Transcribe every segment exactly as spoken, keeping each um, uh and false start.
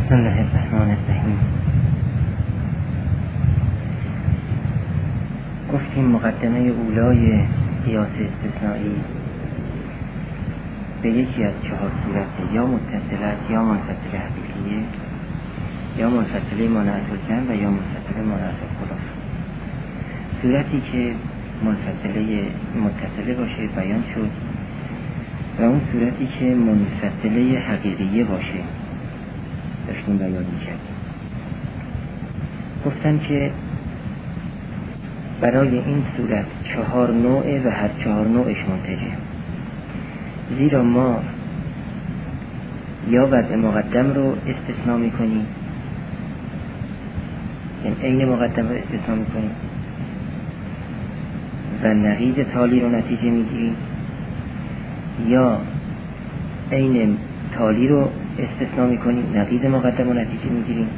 بسم الله الرحمن الرحیم. گفتیم مقدمه اولای قیاس استثنایی به یکی از چهار صورت، یا متصلت یا منفصل حقیقیه یا منفصله مانعت الجمع و یا منفصله مانعت الخلاف. صورتی که منفصله متصله باشه بیان شد و اون صورتی که منفصله حقیقیه باشه داشتیم بیان می‌کردیم. گفتن که برای این صورت چهار نوعه و هر چهار نوعش منتجه، زیرا ما یا وضع مقدم رو استثناء میکنیم، یعنی عین مقدم رو استثناء میکنیم و نقیض تالی رو نتیجه میگیریم، یا عین تالی رو استثناء میکنیم نقیض مقدم رو نتیجه میگیریم،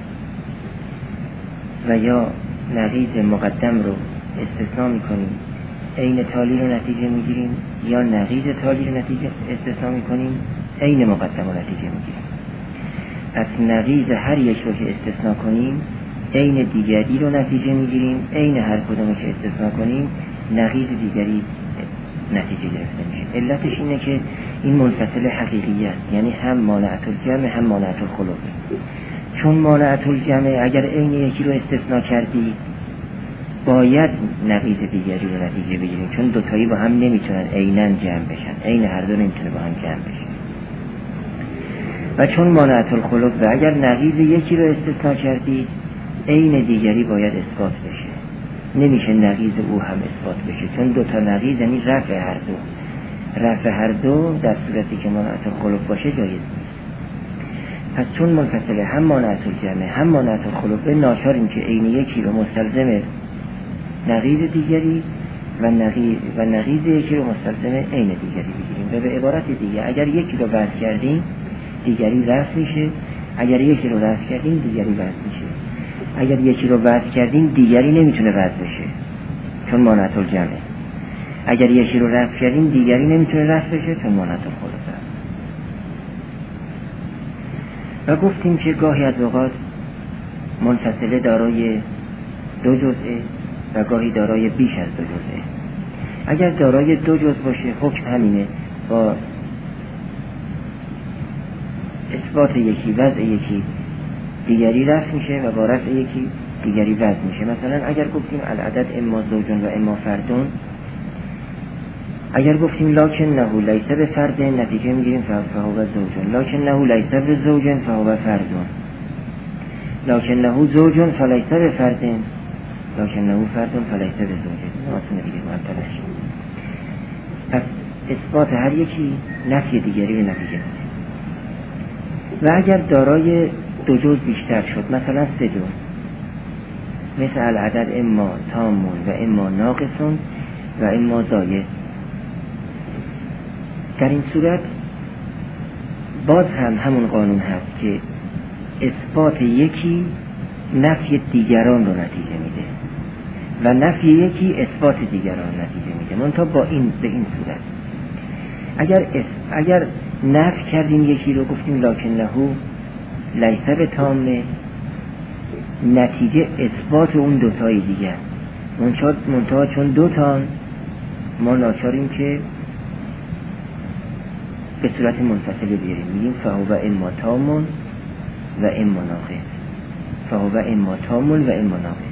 و یا نقیض مقدم رو استثناء میکنیم عین تالی رو نتیجه میگیریم، یا نقیض تالی رو نتیجه استثناء میکنیم عین مقدم رو نتیجه میگیریم. از نقیض هر یک رو که استثناء کنیم عین دیگری رو نتیجه میگیریم، عین هر کدوم که استثناء کنیم نقیض دیگری نتیجه گرفته میشه. علتش اینه که این منفصل حقیقی است، یعنی هم مانعت الجمع هم مانعت الخلاف. چون مانعت الجمع اگر عین یکی رو استثناء کردی باید نقیض دیگری رو نتیجه بگیریم، چون دوتایی با هم نمیتونن عیناً جمع بشن، عین هر دو نمیتونه با هم جمع بشن. و چون مانعت الخلاف و اگر نقیض یکی رو استثناء کردی عین دیگری باید اثبات بشه، نمیشه نقیض او هم اثبات بشه، چون دوتا نقیض یعنی رفع هر دو. رفع هر دو در صورتی که مانعت الخلاف باشه جایز نیست. پس چون منفصله هم مانعت الجمع هم مانعت الخلاف، ناچاریم که عین یکی رو مستلزم نقیض دیگری و نقیض و نقیض یکی رو مستلزم عین دیگری بگیریم. و به عبارت دیگه اگر یکی رو وضع کردیم دیگری رفع میشه، اگر یکی رو رفع کردیم دیگری وضع میشه. اگر یکی رو وضع کردیم دیگری نمیتونه وضع بشه چون مانعت الجمع. اگر یکی رو رفع کردیم دیگری نمیتونه رفع بشه چون مانعت الخلاف. و گفتیم که گاهی از اوقات منفصله دارای دو جزءه و گاهی دارای بیش از دو جزءه. اگر دارای دو جزء باشه حکم همینه، با اثبات یکی وضع یکی دیگری رفع میشه و با رفع یکی دیگری وضع میشه. مثلا اگر گفتیم العدد اما زوجون و اما فردون، اگر گفتیم لکن نهو لیس به فرد نتیجه میگیریم فهو زوجون، لکن نهو لیس به زوجن فهو فردون، لکن نهو زوجون فلیس به فرد لکن نهو فردون فلیس به زوجن. ناسونه دیگه معطلش. پس اثبات هر یکی نفی دیگری به نتیجه میده. و اگر دارای دو جزء بیشتر شد، مثلا سه جزء، مثل العدد اما تامون و اما ناقصون و اما زاید، در این صورت باز هم همون قانون هست که اثبات یکی نفی دیگران رو نتیجه میده و نفی یکی اثبات دیگران نتیجه میده. منتها با این به این صورت اگر اگر نفی کردیم یکی رو، گفتیم لکن لهو لیس به تامه، نتیجه اثبات اون دوتای دیگر. منتها چون دوتان ما ناچاریم که به صورت منفصله بیاریم، میگیم فهو اما تامون و اما ناقص، فهو اما تامون و اما ناقص.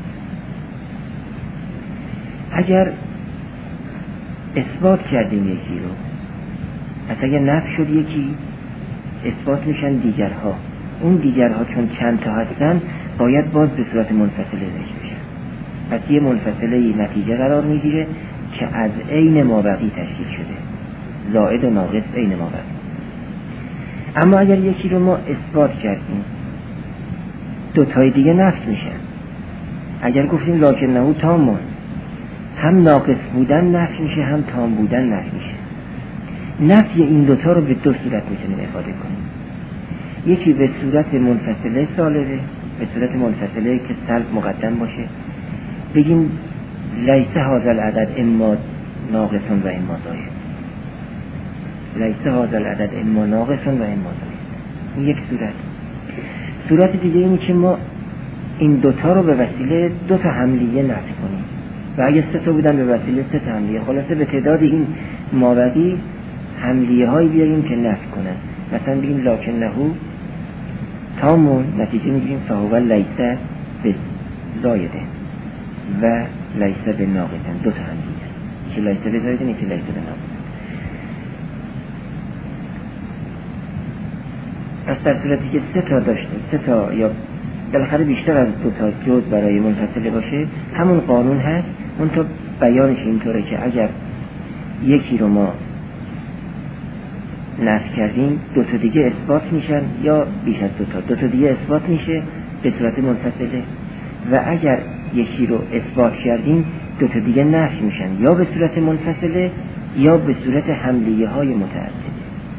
اگر اثبات کردیم یکی رو، پس اگر نفی شد یکی اثبات میشن دیگرها، اون دیگرها چون چند تا هستن باید باز به صورت منفصله ذکر بشن. پس یه منفصله نتیجه قرار میگیره که از عین مابقی تشکیل شده، زائد و ناقص عین مابقی. اما اگر یکی رو ما اثبات کردیم دوتای دیگه نفی میشن. اگر گفتیم لکن نهو تامون، هم ناقص بودن نفی میشه هم تام بودن نفی میشه. نفی این دوتا رو به دو صورت میتونیم افاده کنیم. یکی به صورت منفصله سالبه، به صورت منفصله که سلب مقدم باشه، بگیم لیس هذا العدد اما ناقصون و اما زاید، لیس هذا العدد اما ناقصون و اما زاید. این یک صورت. صورت دیگه اینه که ما این دوتا رو به وسیله دوتا حملیه نفی کنیم و اگه سه تا بودن به وسیله سه تا حملیه، خلاصه به تعداد این مابقی حملیه هایی بیاریم که نفی کنن. مثلا بگیم لکنه تامون، نتیجه میگیریم فهو لیسه به زایده و لیسه به ناقصن، دو تا حملیه، که لیسه به زایده نیست، لیسه به ناقصن. پس در صورتی که سه تا داشته، سه تا یا بالاخره بیشتر از دو تا جز برای منفصله باشه، همون قانون هست. اون تا بیانش اینطوره که اگر یکی رو ما نفی کردیم دو تا دیگه اثبات میشن، یا بیش از دو تا دو تا دیگه اثبات میشه به صورت منفصله، و اگر یکی رو اثبات کردیم دو تا دیگه نفی میشن یا به صورت منفصله یا به صورت حملیه های متعدده.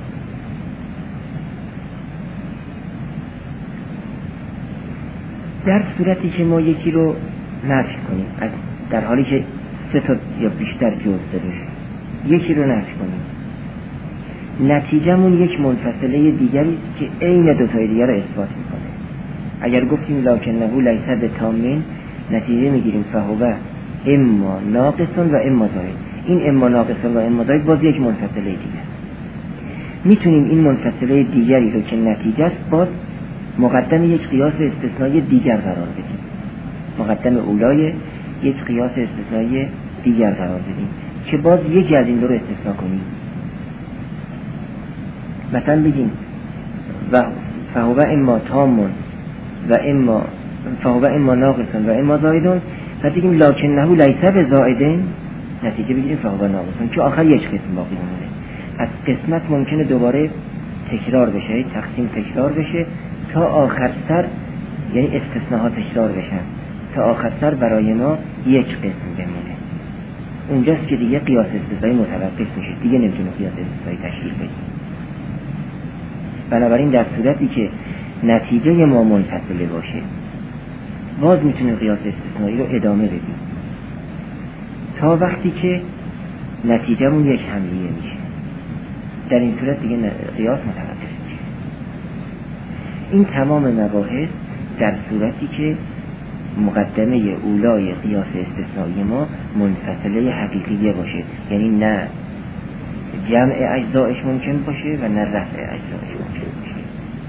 در صورتی که ما یکی رو نفی کنیم در حالی که سه تا یا بیشتر جز داره، یکی رو نفی کنیم، نتیجهمون یک منفصله دیگری است که عین دو تای دیگر رو اثبات میکنه. اگر گفتیم لکنه لیسه به تامین، نتیجه میگیریم فهو اما ناقصون و اما زاید. این اما ناقصون و اما زاید باز یک منفصله دیگر. میتونیم این منفصله دیگری رو که نتیجه است باز مقدم یک قیاس استثنایی دیگر قرار بدیم، مقدم اولای یک قیاس استثنایی دیگر قرار بدیم که باز یکی از این دو رو استثنا کنیم. مثلا بگیم و فهو اما تامون و اما فهو اما ناقصون و اما زایدون، بعد بگیم لکنه لیسه به زایدین، نتیجه بگیریم فهو ناقصون که آخر یک قسم باقی مونده. از قسمت ممکنه دوباره تکرار بشه، تقسیم تکرار بشه تا آخر سر، یعنی استثناءات تکرار بشن تا آخر سر برای ما یک قسم بمونه. اونجاست که دیگه قیاس استثنایی متوقف میشه، دیگه نمیتونه قیاس استثنایی تشکیل بده. بنابراین در صورتی که نتیجه ما منفصله باشه باز میتونیم قیاس استثنایی رو ادامه بدیم تا وقتی که نتیجهمون یک حملیه میشه. در این صورت دیگه قیاس متوقف میشه. این تمام مباحث در صورتی که مقدمه اولای قیاس استثنایی ما منفصله حقیقیه باشه، یعنی نه جمع اجزایش ممکن باشه و نه رفع اجزایش ممکن باشه.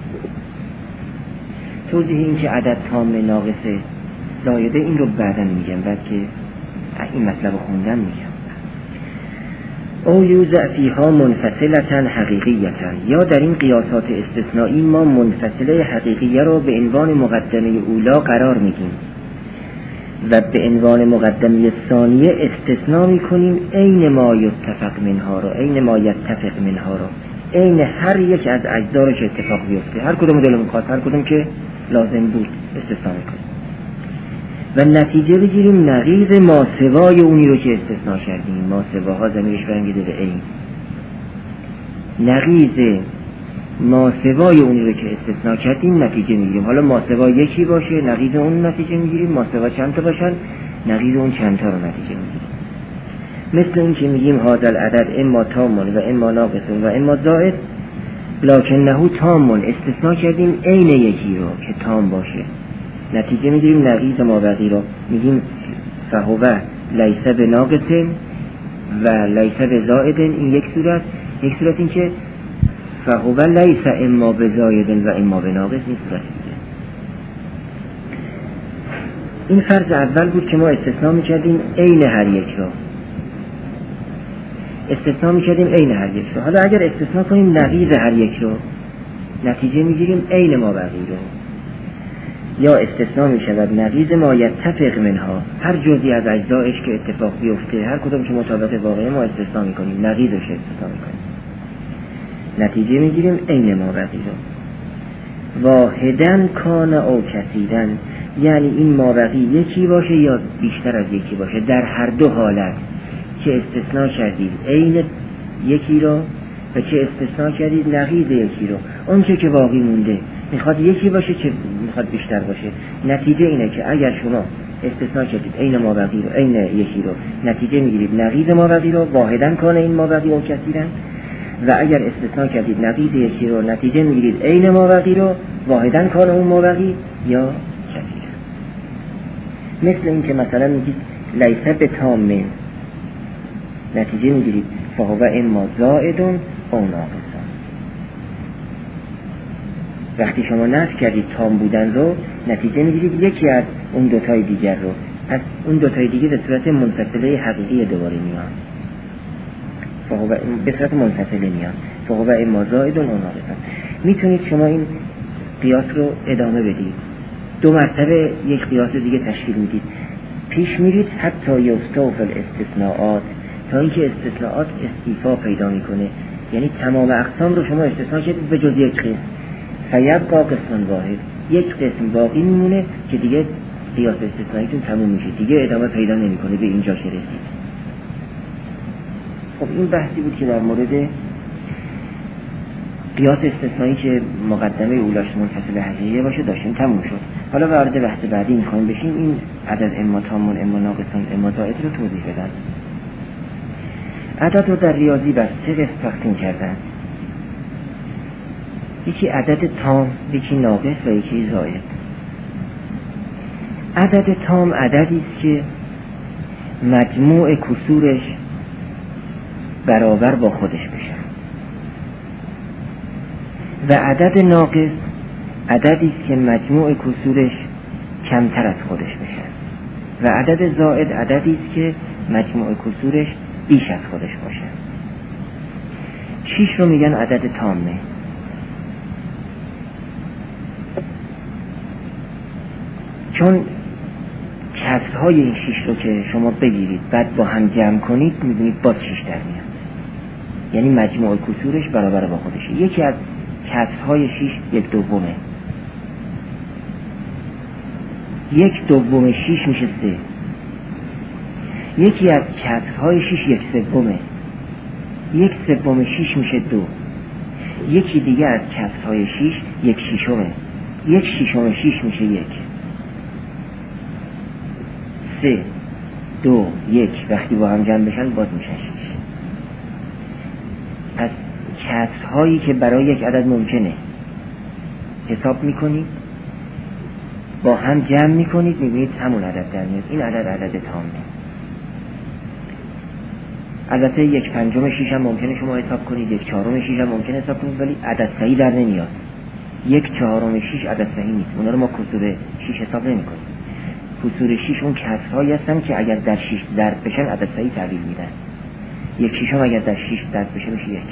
توضیح این که عدد تام ناقص زایده این رو بعدا میگم، بعد که این مطلب خوندن میگم. او یوزع فیها منفصلتن حقیقیتن، یا در این قیاسات استثنایی ما منفصله حقیقیه رو به عنوان مقدمه اولا قرار میدیم و به عنوان مقدمه ثانیه استثناء میکنیم عین ما یتفق منها رو، عین ما یتفق منها رو، عین هر یک از اجزا رو که اتفاق بیفته، هر کدوم دلمون خواست، هر کدوم که لازم بود استثناء میکنیم و نتیجه بگیریم نقیض ما سوای اونی رو که استثناء کردیم. ما سواها ضمیرش برمیگرده به عین، نقیض ما سوای اونی رو که استثناء کردیم نتیجه میگیریم. حالا ما سوا یکی باشه نقیض اون نتیجه میگیریم، ما سوا چند تا باشن نقیض اون چند تا رو نتیجه میگیریم. مثل این که میگیم هذا العدد اما تامون و اما ناقصون و اما زائد، لکنه تامون استثناء کردیم عین یکی رو که تام باشه، نتیجه میگیریم نقیض ما بقی رو، میگیم فهو لیسه به ناقصن و لیسه به زائدن. این یک صورت. یک صورت این که فهو لیسه اما به زایدن و اما به ناقص. این صورت دیگه. این فرض اول بود که ما استثناء میکردیم عین هر یک رو، استثناء میکردیم عین هر یک رو. حالا اگر استثناء کنیم نقیض هر یک رو، نتیجه میگیریم عین ما بقی رو. یا استثناء میشود نقیض ما یتفق منها، هر جزئی از اجزایش که اتفاق بیفته هر کدوم که مطابق واقعه ما استثناء میکنیم، نقیضش استثناء میکنیم، نتیجه میگیریم عین ما بقی رو. واحدن کان او کثیرن، یعنی این ما بقی یکی باشه یا بیشتر از یکی باشه، در هر دو حالت که استثناء کردید عین یکی رو و که استثناء کردید نقیض یکی رو، اون چه که باقی مونده میخواد یکی باشه که میخواد بیشتر باشه. نتیجه اینه که اگر شما استثناء کردید عین ما بقی رو، عین یکی رو، نتیجه میگیرید نقیض ما بقی رو. واحدن کان این ما بقی او کثیرن. و اگر استثناء کردید نقیض یکی رو نتیجه میگیرید عین مابقی رو واحداً کار اون مابقی یا کثیر. مثل این که مثلا میگید لیس بتام، نتیجه میگیرید فهو اما زائد او ناقص. وقتی شما نفی کردید تام بودن رو نتیجه میگیرید یکی از اون دوتای دیگر رو، پس اون دوتای دیگه به صورت منفصله حقیقی دوباره میان، فهو به صورت منفصله میان فهو اما زائد او ناقص. میتونید شما این قیاس رو ادامه بدید، دو مرتبه یک قیاس دیگه تشکیل میدید، پیش میرید حتی یستوفی الاستثناءات، تا اینکه استثناءات استیفا پیدا میکنه، یعنی تمام اقسام رو شما استثناء کردید به جز یک قسم، فیبقا قسم واحد، یک قسم باقی میمونه که دیگه قیاس استثنائیتون تموم میشه، دیگه ادامه پیدا نمیکنه، به اینجا که رسید. خب این بحثی بود که در مورد قیاس استثنایی که مقدمه اولاش منفصل حقیقیه باشه داشتیم، تموم شد. حالا وارد بحث بعدی میخوایم بشیم، این عدد اما تامون اما ناقصون اما زائد رو توضیح بدن. عدد رو در ریاضی بر سه قسم تقسیم کردن، یکی عدد تام، یکی ناقص و یکی زائد. عدد تام عددی است که مجموع کسورش برابر با خودش بشه، و عدد ناقص عددی است که مجموع کسورش کمتر از خودش بشه، و عدد زائد عددی است که مجموع کسورش بیش از خودش باشه. شیش رو میگن عدد تامه. چون کسرهای این شیش رو که شما بگیرید بعد با هم جمع کنید میبینید باز شیش در میاد، یعنی مجموع کسورش برابر با خودشه. یکی از کسرهای شیش یک دومه، یک دوم شیش میشه سه. یکی از کسرهای شیش یک سومه، یک سوم شیش میشه دو. یکی دیگه از کسرهای شیش یک شیشمه، یک شیشم شیش میشه یک. سه دو یک وقتی با هم جمع بشن باز میشن شیش. پس کسرهایی که برای یک عدد ممکنه حساب میکنید، با هم جمع میکنید، میبینید همون عدد در میاد. این عدد عدد تامه. البته یک پنجم شیش هم ممکنه شما حساب کنید، یک چهارم شیش هم ممکنه حساب کنید، ولی عدد صحیح در نمیاد. یک چهارم شیش عدد صحیح نیست، اونا رو ما کسور شیش حساب نمی کنیم. کسور شیش اون کسرهایی هستن که اگر در شیش ضرب بشن عدد صحیح تحویل میدن. یک شیشم اگر در شیش ضرب بشه میشه یک.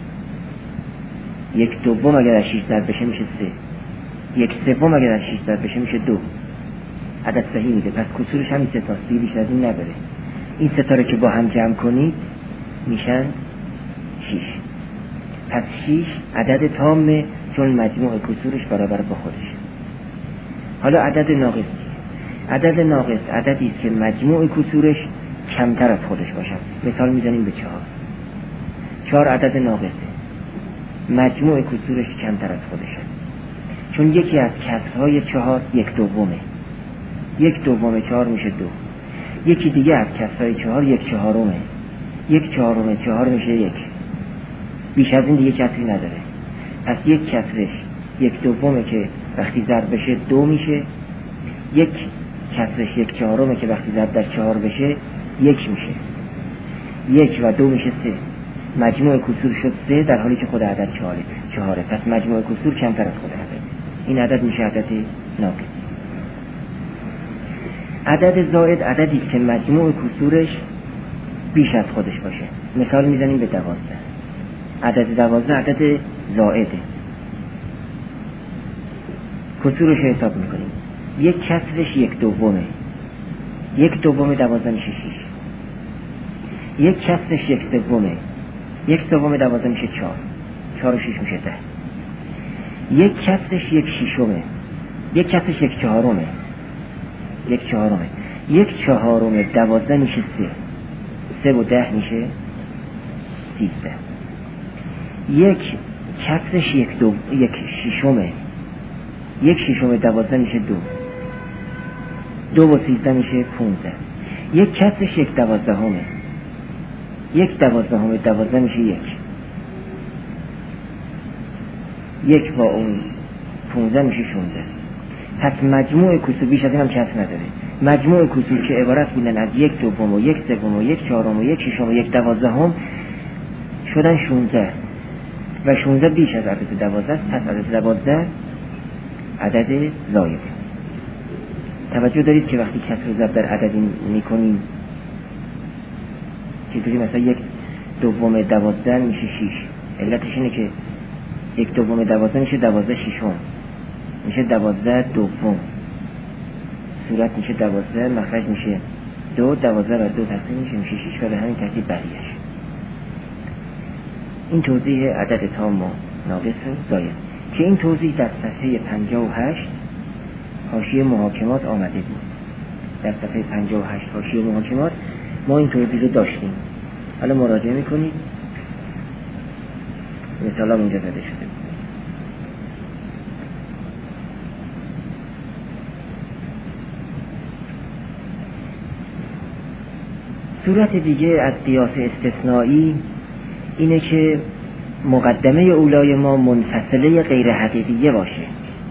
یک دوم اگر در شیش ضرب بشه میشه سه. یک سوم اگر در شیش ضرب بشه میشه دو. عدد صحیح میده. پس کسورش هم سه تا، بیشتر از این نداره. این سه تا رو که با هم جمع کنید میشن شیش. پس شیش عدد تامه، چون مجموع کسورش برابر با خودشه. حالا عدد ناقص، عدد ناقص عددی است که مجموع کسورش کمتر از خودش باشه. مثال میزنیم به چهار. چهار عدد ناقصه، مجموع کسورش کمتر از خودشه، چون یکی از کسرهای چهار یک دومه. یک دوم چهار میشه دو. یکی دیگه از کسرهای چهار یک چهارمه. یک چهارم چهار میشه یک. بیش از این دیگه کسری نداره. پس یک کسرش یک دومه که وقتی ضرب بشه دو میشه. یک کسرش یک چهارمه که وقتی ضرب در چهار بشه یک میشه. یک و دو میشه سه. مجموع کسور شد سه، در حالی که خود عدد چهاره. چهاره. پس مجموع کسور کمتر از خود عدد. این عدد میشه عدد ناقص. عدد زائد عددی که مجموع کسورش بیش از خودش باشه. مثال میزنیم به دوازده. عدد دوازده عدد زائده. کسورش حساب میکنیم. یک کسرش یک دومه. یک دوم دوازده میشه شیش. یک کسرش یک سومه. یک سوم دوازده میشه چهار. چهار و شیش میشه ده. یک کسرش یک شیشمه. یک کسرش یک چهارمه. یک چهارمه. یک چهارم دوازده میشه سه. سه و ده میشه سیزده. یک کسرش یک دو یک شیشمه. یک شیشم دوازده میشه دو. دو و سیزده میشه پونزده. یک کسرش یک دوازده همه. یک دوازده همه دوازده میشه یک. یک با اون پونزده میشه شونزده. پس مجموع کسور بیش از این هم کس نداره. مجموع کسور که عبارت بودن از یک دوم و یک سوم و یک چهارم و یک ششم و یک دوازدهم شدن شونزده و شونزده بیش از عدد دوازده است. پس عدد دوازده عدد زاید. توجه دارید که وقتی کسر و ضرب در عددی میکنیم چطوری مثلا یک دوم دوازده میشه شیش. علتش اینه که یک دوم دوازده میشه دوازده شیشم، میشه دوازده دوم، صورت میشه دوازده، مخرج میشه دو، دوازده بر دو تقسیم میشه میشه شیش و به همین ترتیب بقیه‌اش. این توضیح عدد تام و ناقص و زاید که این توضیح در صفحه پنجاه و هشت حاشیه محاکمات آمده بود. در صفحه پنجاه و هشت حاشیه محاکمات ما این توضیح رو داشتیم. حالا مراجعه میکنید، مثلا اینجا زده شده. صورت دیگه از قیاس استثنایی اینه که مقدمه اولای ما منفصله غیر حقیقیه باشه.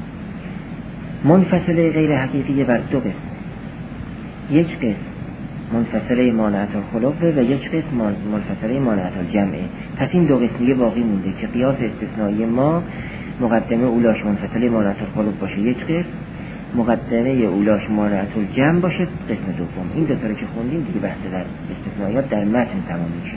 منفصله غیر حقیقیه بر دو قسم، یک قسم منفصله مانعت الخلق و یک قسم منفصله مانعت الجمع. پس این دو قسمیه باقی مونده که قیاس استثنایی ما مقدمه اولاش منفصله مانعت الخلق باشه یک قسم، مقدمه اولاش مانعت الجمع باشه قسم دوم. این دو تا رو که خوندیم دیگه بحث در استثنایات در متن تمام میشه.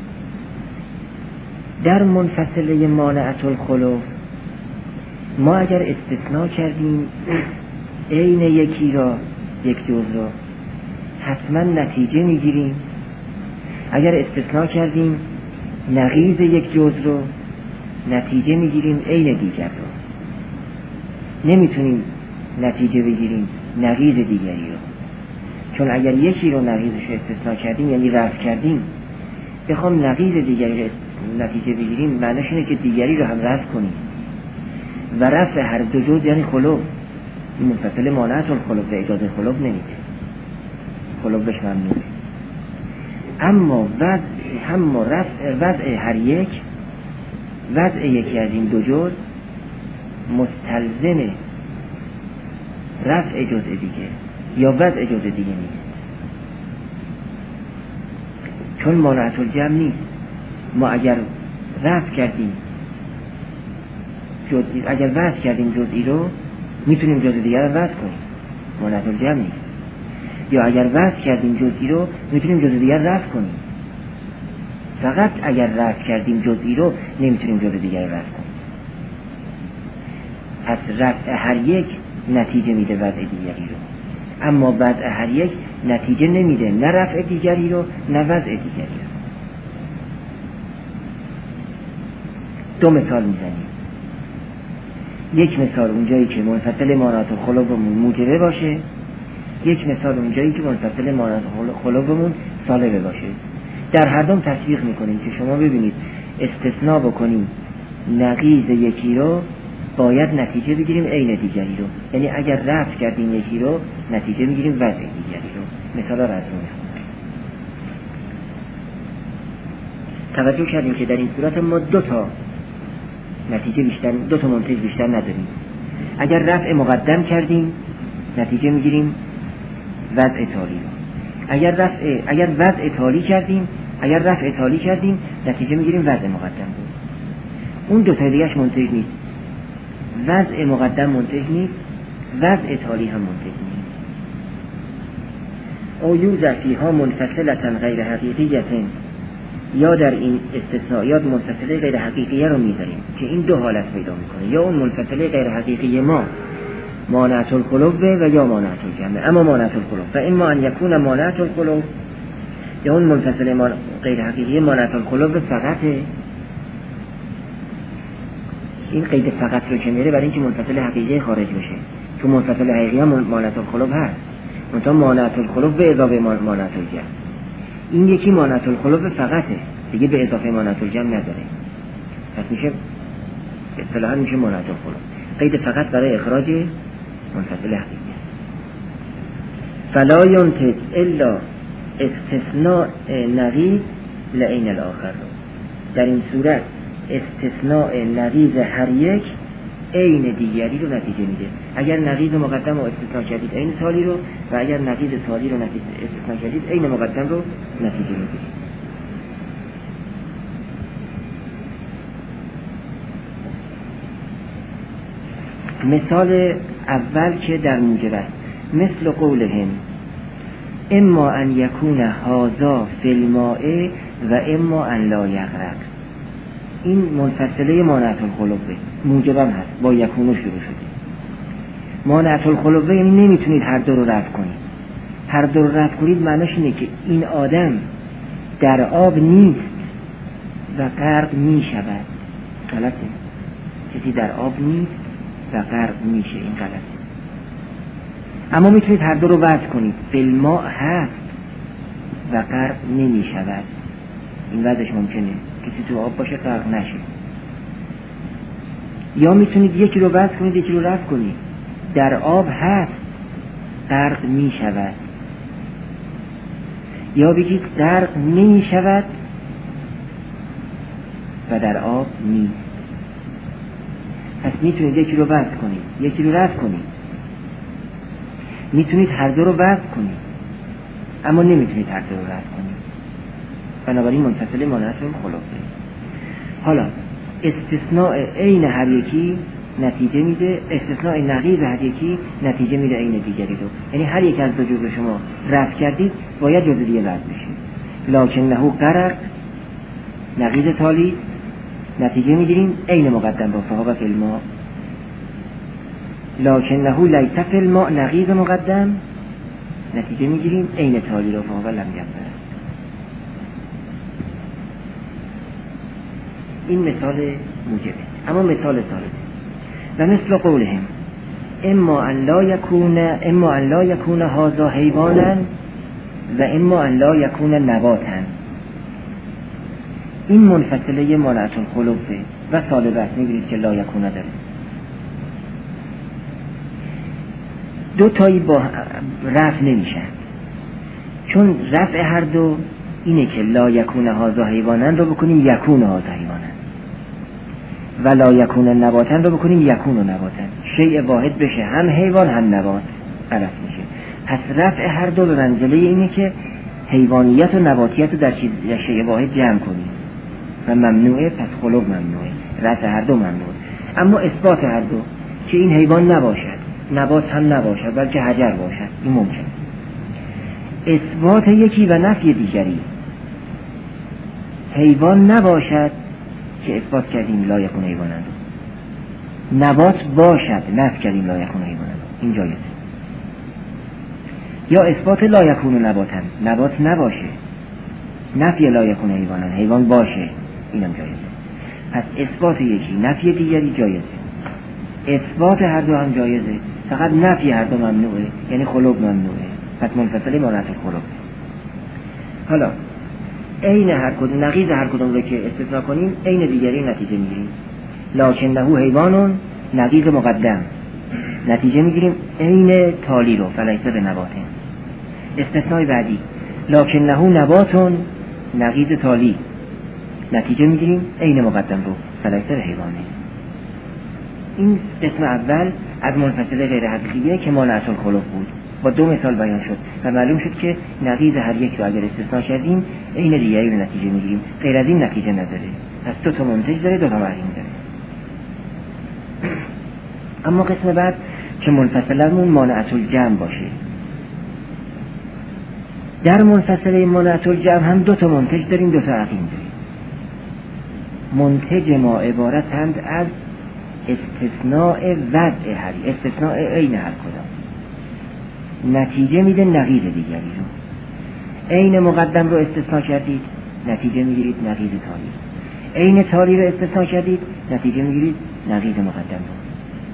در منفصله مانعت الخلق ما اگر استثناء کردیم عین یکی را، یک جزء را، حتما نتیجه میگیریم. اگر استثناء کردیم نقیض یک جزء رو، نتیجه میگیریم عین دیگر رو. نمیتونیم نتیجه بگیریم نقیض دیگری رو، چون اگر یکی رو نقیضش استثناء کردیم یعنی رفع کردیم، بخوام نقیض دیگری رو نتیجه بگیریم معنیش اینه که دیگری رو هم رفع کنیم و رفع هر دو جزء یعنی خلق. این منفصل مانعت الخلق و اجازه خلق نمیده، خلق بهش ممنوعه. اما وضع هم رفع وضع هر یک، وضع یکی از این دو جزء مستلزم رفع جزء دیگه یا وضع جزء دیگه نیست، چون مانعت الجمع نیست. ما اگر رفع کردیم جزئی، اگر وضع کردیم جزئی رو میتونیم جزء دیگر رو وضع کنیم، مانعت الجمع نیست. یا اگر وضع کردیم جزئی رو میتونیم جزء دیگر رفع کنیم. فقط اگر رفع کردیم جزئی رو نمیتونیم جزء دیگر رفع کنیم. پس رفع هر یک نتیجه میده وضع دیگری رو، اما وضع هر یک نتیجه نمیده نه رفع دیگری رو نه وضع دیگری رو. دو مثال میزنیم. یک مثال اونجایی که منفصل مانعت الخلقمون موجبه باشه، یک مثال اونجایی که منفصل مانعت الخلقمون سالبه باشه. در هر دوم تطبیق میکنیم که شما ببینید استثناء بکنیم نقیض یکی رو باید نتیجه بگیریم عین دیگری رو، یعنی اگر رفع کردیم یکی رو نتیجه میگیریم وضع دیگری رو. مثالا رو از رو میخونم. توجه کردیم که در این صورت ما دو تا نتیجه بیشتر، دو تا منتج بیشتر نداریم. اگر رفع مقدم کردیم نتیجه میگیریم وضع تالی رو. اگر رفع اگر وضع تالی کردیم اگر رفع تالی کردیم نتیجه میگیریم وضع مقدم بود. اون دو تا دیگه‌اش منتج نیست. وضع مقدم منتج نیست، وضع تالی هم منتج نیست. او یوزع فیها منفصلة غیر حقیقیة، یا در این استثناءات منفصله غیر حقیقیه رو میذاریم که این دو حالت پیدا میکنه، یا اون منفصله غیر حقیقی ما مانعت الخلق و یا مانعت الجمع. اما مانعت الخلق و اما ان یکون مانعت الخلق، یا اون منفصله غیر حقیقی مانعت الخلق فقط. این قید فقط رو که میره برای اینکه منفصل حقیقی خارج بشه، چون منفصل حقیقی هم مانعت الخلق هست، منتها مانعت الخلق به اضافه مانعت الجمع. این یکی مانعت الخلق فقطه، دیگه به اضافه مانعت الجمع نداره، پس میشه اصطلاحاً میشه مانعت الخلق. قید فقط برای اخراج منفصل حقیقی. فلا ینتج الا استثناء نقیض لعین الاخر. در این صورت استثناء نقیض هر یک عین دیگری رو نتیجه میده. اگر نقیض مقدم رو استثناء کردید عین تالی رو، و اگر نقیض تالی رو نتیجه استثناء کردید عین مقدم رو نتیجه میده. مثال اول که در موجب است، مثل قولهم اما ان یکون هذا فی الماء و اما ان لا یغرق. این منفصله مانعة الخلوه موجبم هست، با یکونو شروع شده. مانعة الخلوه یعنی نمیتونید هر دو رو رد کنید. هر دو رو رد کنید معناش اینه که این آدم در آب نیست و غرق میشود. غلطه. کسی در آب نیست و غرق میشه، این غلطه. اما میتونید هر دو رو وضع کنید. فی الماء هست و غرق نمیشود. این وضعش ممکنه کسی تو آب باشه غرق نشه. یا میتونید یکی رو وضع کنید یکی رو رفع کنید. در آب هست غرق میشود، یا بگید غرق نمیشود و در آب نیست. پس میتونید یکی رو وضع کنید یکی رو رفع کنید. میتونید هر دو رو وضع کنید اما نمیتونید هر دو رو رفع کنید. بنابراین منفصله مانعة الخلوه. حالا استثناء عین هر یکی نتیجه میده، استثناء نقیض هر یکی نتیجه میده عین دیگری رو. یعنی هر یک از دو جزء شما رفع کردید باید جزء دیگه وضع بشه. لکنه غرق نقیض تالی نتیجه میگیریم عین مقدم با فهو فی الماء. لکنه لیس فی الماء نقیض مقدم نتیجه میگیریم عین تالی رو فهو لم یغرق. این مثال موجبه. اما مثال ثالث و مثل قولهم اما ان لا یکون اما ان لا یکون هذا حیوانا و اما ان لا یکون نباتا. این منفصله مانعة الخلوه و سالبه است. می‌بینید که لا یکون داره. دو تایی با رفع نمیشن، چون رفع هر دو اینه که لا یکون هذا حیوانا رو بکنیم یکون هذا حیوانا و لا یکون نباتا رو بکنیم یکون نباتا. شیء واحد بشه هم حیوان هم نبات، غلط میشه. پس رفع هر دو به منزله اینه که حیوانیت و نباتیت رو در شیء واحد جمع کنیم و ممنوعه. پس خلوه ممنوعه، رفع هر دو ممنوعه. اما اثبات هر دو که این حیوان نباشد نبات هم نباشد بلکه حجر باشد این ممکن. اثبات یکی و نفی دیگری، حیوان نباشد که اثبات کردیم لا یکون حیوانا، نبات باشد نفی کردیم لا یکون حیوانا، این جایزه. یا اثبات لا یکون نباتا، نبات نباشه نفی لا یکون حیوانا، حیوان باشه، اینم جایزه. پس اثبات یکی نفی دیگری جایزه، اثبات هر دو هم جایزه، فقط نفی هر دو ممنوعه، یعنی خلوه ممنوعه. پس منفصله مانعة الخلوه. حالا عین هر کدوم نقیض هر کدوم رو که استثناء کنیم عین دیگری نتیجه میگیریم. لکنه حیوان نقیض مقدم نتیجه میگیریم عین تالی رو فلیس به نباته. استثناء بعدی لکنه نبات نقیض تالی نتیجه میگیریم عین مقدم رو فلیس به حیوانه. این قسم اول از منفصله غیر حقیقیه که مانعة الخلوه بود، با دو مثال بیان شد و معلوم شد که نقیض هر یک رو اگر استثناء کردیم عین دیگری رو نتیجه میگیریم، غیر از این نتیجه نداره. پس دو تا منتج داره دو تا محریم داره. اما قسم بعد که منفصلمون مانعة الجمع باشه. در منفصله مانعة الجمع هم دو تا منتج داریم دو تا عقیم داریم. منتج ما عبارتند از استثناء وضع هر استثناء عین هر کدام، نتیجه میده نقیض دیگری رو. عین مقدم رو استثناء کردید نتیجه میگیرید نقیض تالی، عین تالی رو استثناء کردید نتیجه میگیرید نقیض مقدم رو.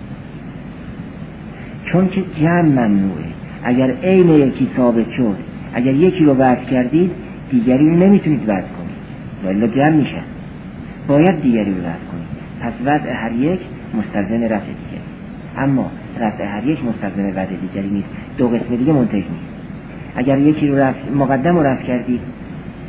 چون که جمع ممنوعه، اگر عین یکی ثابت شد اگر یکی رو وضع کردید دیگری رو نمیتونید وضع کنید ولی جمع میشه، باید دیگری رو وضع کنید. پس وضع هر یک مستلزم رفع دیگری، اما رفع هر یک مستلزم وضع دیگری نیست. دو قسم دیگه منتج نیست. اگر یکی رو رفع مقدم رو رفع کردید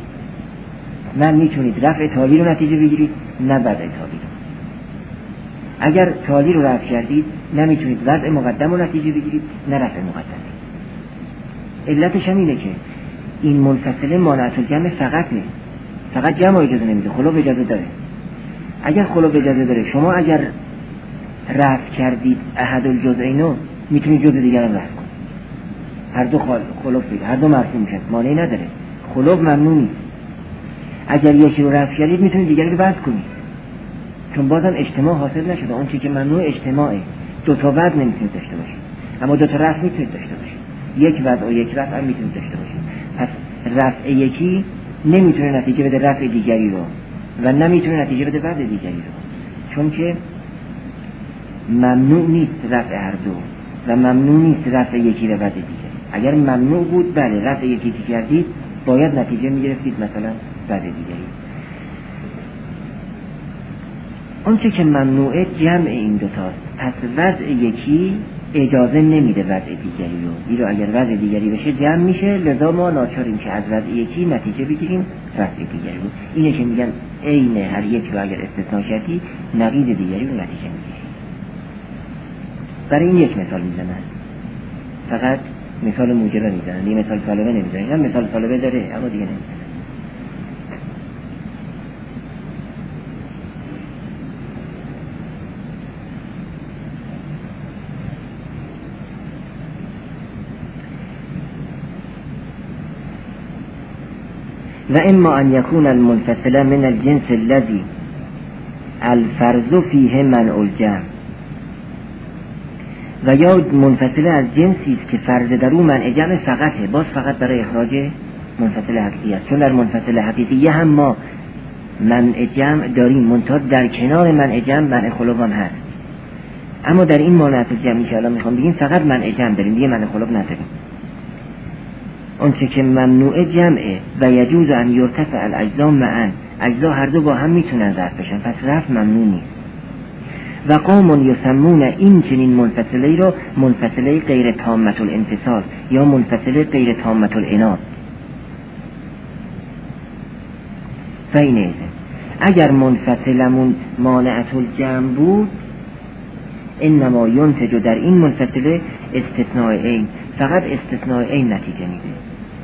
نه میتونید رفع تالی رو نتیجه بگیرید نه وضع تالی رو. اگر تالی رو رفع کردید نمیتونید وضع مقدم و نتیجه بگیرید نه رفع مقدم. علتش هم اینه که این منفصله مانعت الجمع فقط نه، فقط جمع اجازه نمیده، خلو اجازه داره. اگر خلو اجازه داره شما اگر رفع کردید احد الجزئینو میتونید جزء دیگر هم رفع کنید، هر دو خلو بید، هر دو مرفوع میشن، مانعی نداره، خلو ممنوع نیست. اگر یکی رو رفع کردید میتونید دیگری رو وضع کنید، چون بازم اجتماع حاصل نشده. اون چیزی که ممنوع اجتماعه، دو تا وضع نمیتونید داشته باشید، اما دو تا رفع میتونید داشته باشید، یک وضع و یک رفع هم میتونید داشته باشید. پس رفع یکی نمیتونه نتیجه بده رفع دیگری رو و نمیتونه نتیجه بده وضع دیگری رو، چون که ممنوع نیست رفع هر دو و ممنوع نیست رفع یکی و وضع دیگری. اگر ممنوع بود بله رفع یکی که کردید باید نتیجه میگرفتید مثلا وضع دیگری. اونچه که ممنوعه جمع این دوتاست، پس وضع یکی اجازه نمیده وضع دیگری رو، زیرا اگر وضع دیگری بشه جمع میشه، لذا ما ناچاریم که از وضع یکی نتیجه بگیریم وضع دیگری رو. اینه که میگن عین هر یک رو اگر استثناء کردی نقیض دیگری رو نتیجه میگیری. برای این یک مثال میزنن، فقط مثال موجبه میزنن، یه مثال طالبه نمیزنن. هم مثال طالبه داره اما دیگه نمیزنن. و اما ان یکون المنفصل من الجنس الذي الفرض فیه منع الجمع، و یا منفصل از جنسی است که فرض در او منع جمع فقطه، باز فقط برای اخراج منفصل حقیقی است. چون در منفصل حقیقی هم ما منع جمع داریم، منتها در کنار منع جمع منع خلو هم هست، اما در این مانعت الجمعی که الان میخوام بگیم فقط منع جمع داریم، دیگه منع خلو نداریم. اونچه که ممنوع جمعه و یجوز ان یرتفع الاجزا معا، اجزا هر دو با هم میتونن رفع بشن، پس رفع ممنوع نیست. و قوم یسمون این چنین منفصله رو منفصله غیر تامة الانفصال یا منفصله غیر تامة الاناد. فینه اگر منفصلمون مانعت الجمع بود انما ینتج در این منفصله استثناء عین، فقط استثناء عین نتیجه میده.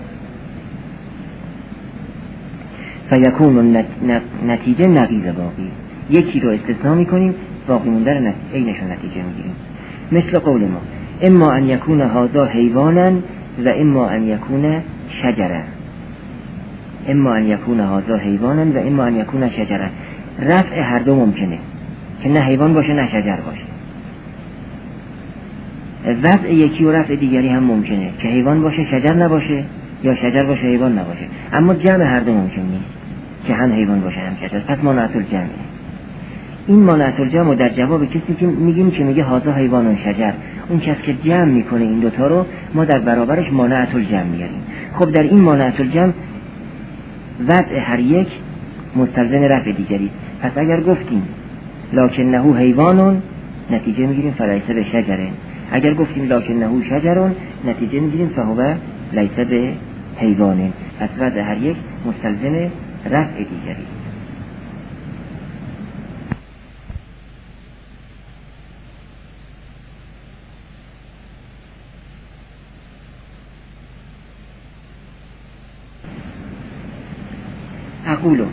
فیکون نتیجه نقیض باقی، یکی رو استثناء میکنیم باقی مونده رو عینش رو نتیجه میگیریم. مثل قول ما اما ان یکون هذا حیوانا و اما ان یکون شجرا، اما ان یکون هذا حیوانا و اما ان یکون شجرا. رفع هر دو ممکنه که نه حیوان باشه نه شجر باشه، وضع یکی و رفع دیگری هم ممکنه که حیوان باشه شجر نباشه یا شجر باشه حیوان نباشه، اما جمع هر دو ممکن نیست که هم حیوان باشه هم شجر، پس مانعت الجمع. این مانعت الجمع در جواب کسی که میگیم که میگه هذا حیوان و شجر، اون کس که جمع میکنه این دوتا رو ما در برابرش مانعت الجمع میاریم. خب در این مانعت الجمع وضع هر یک مستلزم رفع دیگری، پس اگر گفتیم لکنه حیوان نتیجه میگیریم فلیس به شجره، اگر گفتیم لکنه شجر نتیجه میگیریم فهو لیس به حیوان، پس وضع هر یک مستلزم رفع دیگری. اقولو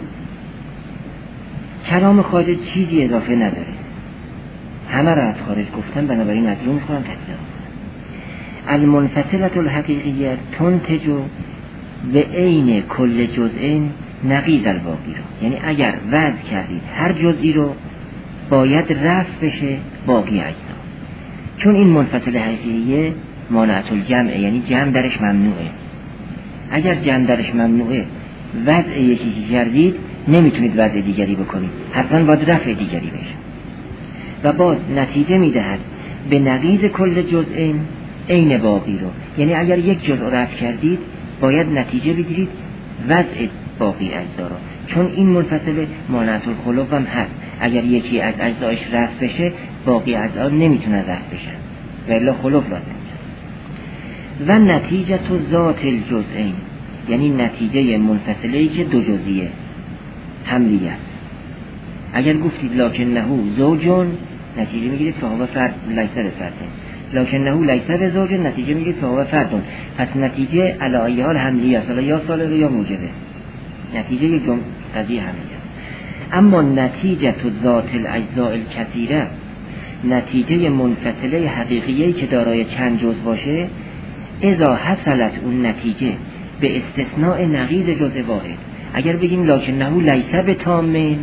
کلام خارج چیزی اضافه نداره، همه را از خارج گفتن، بنابراین از رو میخورم تجزیه. المنفصلة الحقیقیه تنتج و عین کل جزء نقیض الباقی رو، یعنی اگر وضع کردید هر جزئی رو باید رفع بشه باقی اجزا، چون این منفصل حقیقیه مانعت الجمع، یعنی جمع درش ممنوعه. اگر جمع درش ممنوعه وضع یکی کردید نمیتونید وضع دیگری بکنید، حتما باید رفع دیگری بشه و باز نتیجه میدهد به نقیض کل جزء عین باقی رو، یعنی اگر یک جزء رفع کردید باید نتیجه بگیرید وضع باقی اجزا رو، چون این منفصل مانعت الخلو هم هست، اگر یکی از اجزاش رفع بشه باقی اجزا نمیتونه رفع بشن و الا خلو لازم میشه. و نتیجه تو ذات الجزئین، یعنی نتیجه منفصله‌ای که دو جزئیه حملیه. اگر گفتید لکنه زوجون نتیجه میگیرید فهو فرد لیس بفرد، لکنه لیس بزوج، نتیجه میگیرید فهو فرد. پس نتیجه علی حال حملی است، یا صالح یا موجبه، نتیجه یک قضیه حملی است. اما نتیجه تو ذات الاجزاء الکثیره، نتیجه منفصله حقیقیه‌ای که دارای چند جزء باشه، اذا حصلت اون نتیجه به استثناء نقیض جزء واحد، اگر بگیم لکنه لیس بتام،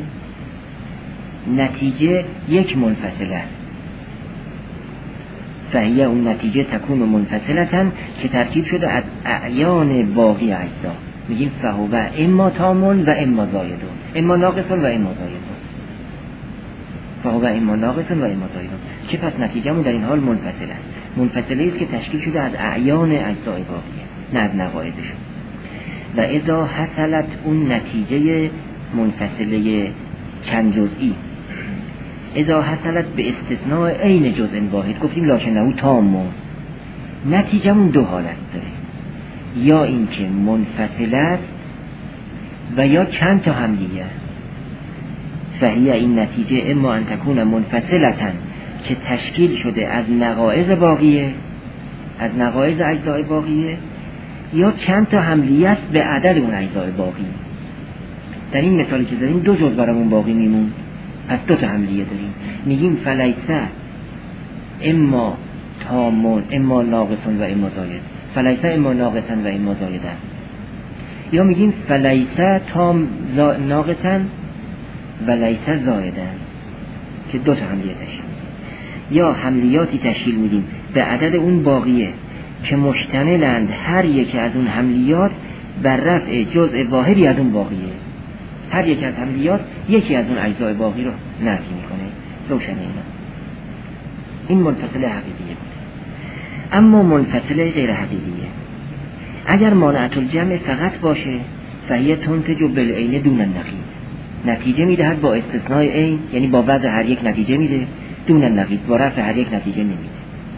نتیجه یک منفصله است، فهیه اون نتیجه تکون منفصلتاً که ترکیب شده از اعیان باقی اجزا، میگیم فهو اما تامون و اما زایدون، اما ناقصون و اما زایدون، فهو اما ناقصون و اما زایدون. که پس نتیجه‌مون در این حال منفصله است، منفصله است که تشکیل شده از اعیان اجزای باقیه، نه از نقایضشون. و اذا حصلت اون نتیجه منفصله چند جزئی، اذا حصلت به استثناء عین جزء واحد، گفتیم لکنه تام، نتیجه‌مون دو حالت داره، یا اینکه منفصل است و یا چند تا حملیه. فهیه این نتیجه اما ان تکون منفصلتاً که تشکیل شده از نقایض باقیه، از نقایض اجزای باقیه، یا چند تا حملیه است به عدد اون اجزای باقی. در این مثالی که زدیم دو جزء برامون باقی میمون، پس دو تا حملیه داریم، میگیم فلیسه اما تامون اما ناقصون و اما زاید، فلیسه اما ناقصن و اما زایدن، یا میگیم فلیسه تام زا... ناقصن و لیسه زایدن که دو تا حملیه تشکیل، یا حملیاتی تشکیل میدیم به عدد اون باقیه که مشتملند هر یک از اون حملیات بر رفع جزء واحدی از اون باقیه، هر یک از حملیات یکی از اون اجزای باقی رو نفی میکنه. روشنه اینا، این منفصله حقیقیه بود. اما منفصله غیر حقیقیه، اگر مانعت الجمع فقط باشه، فهیه تنتج بالعین دون النقیض، نتیجه میدهد با استثناء عین، یعنی با وضع هر یک نتیجه میده، دون النقیض با رفع هر یک نتیجه نمیده.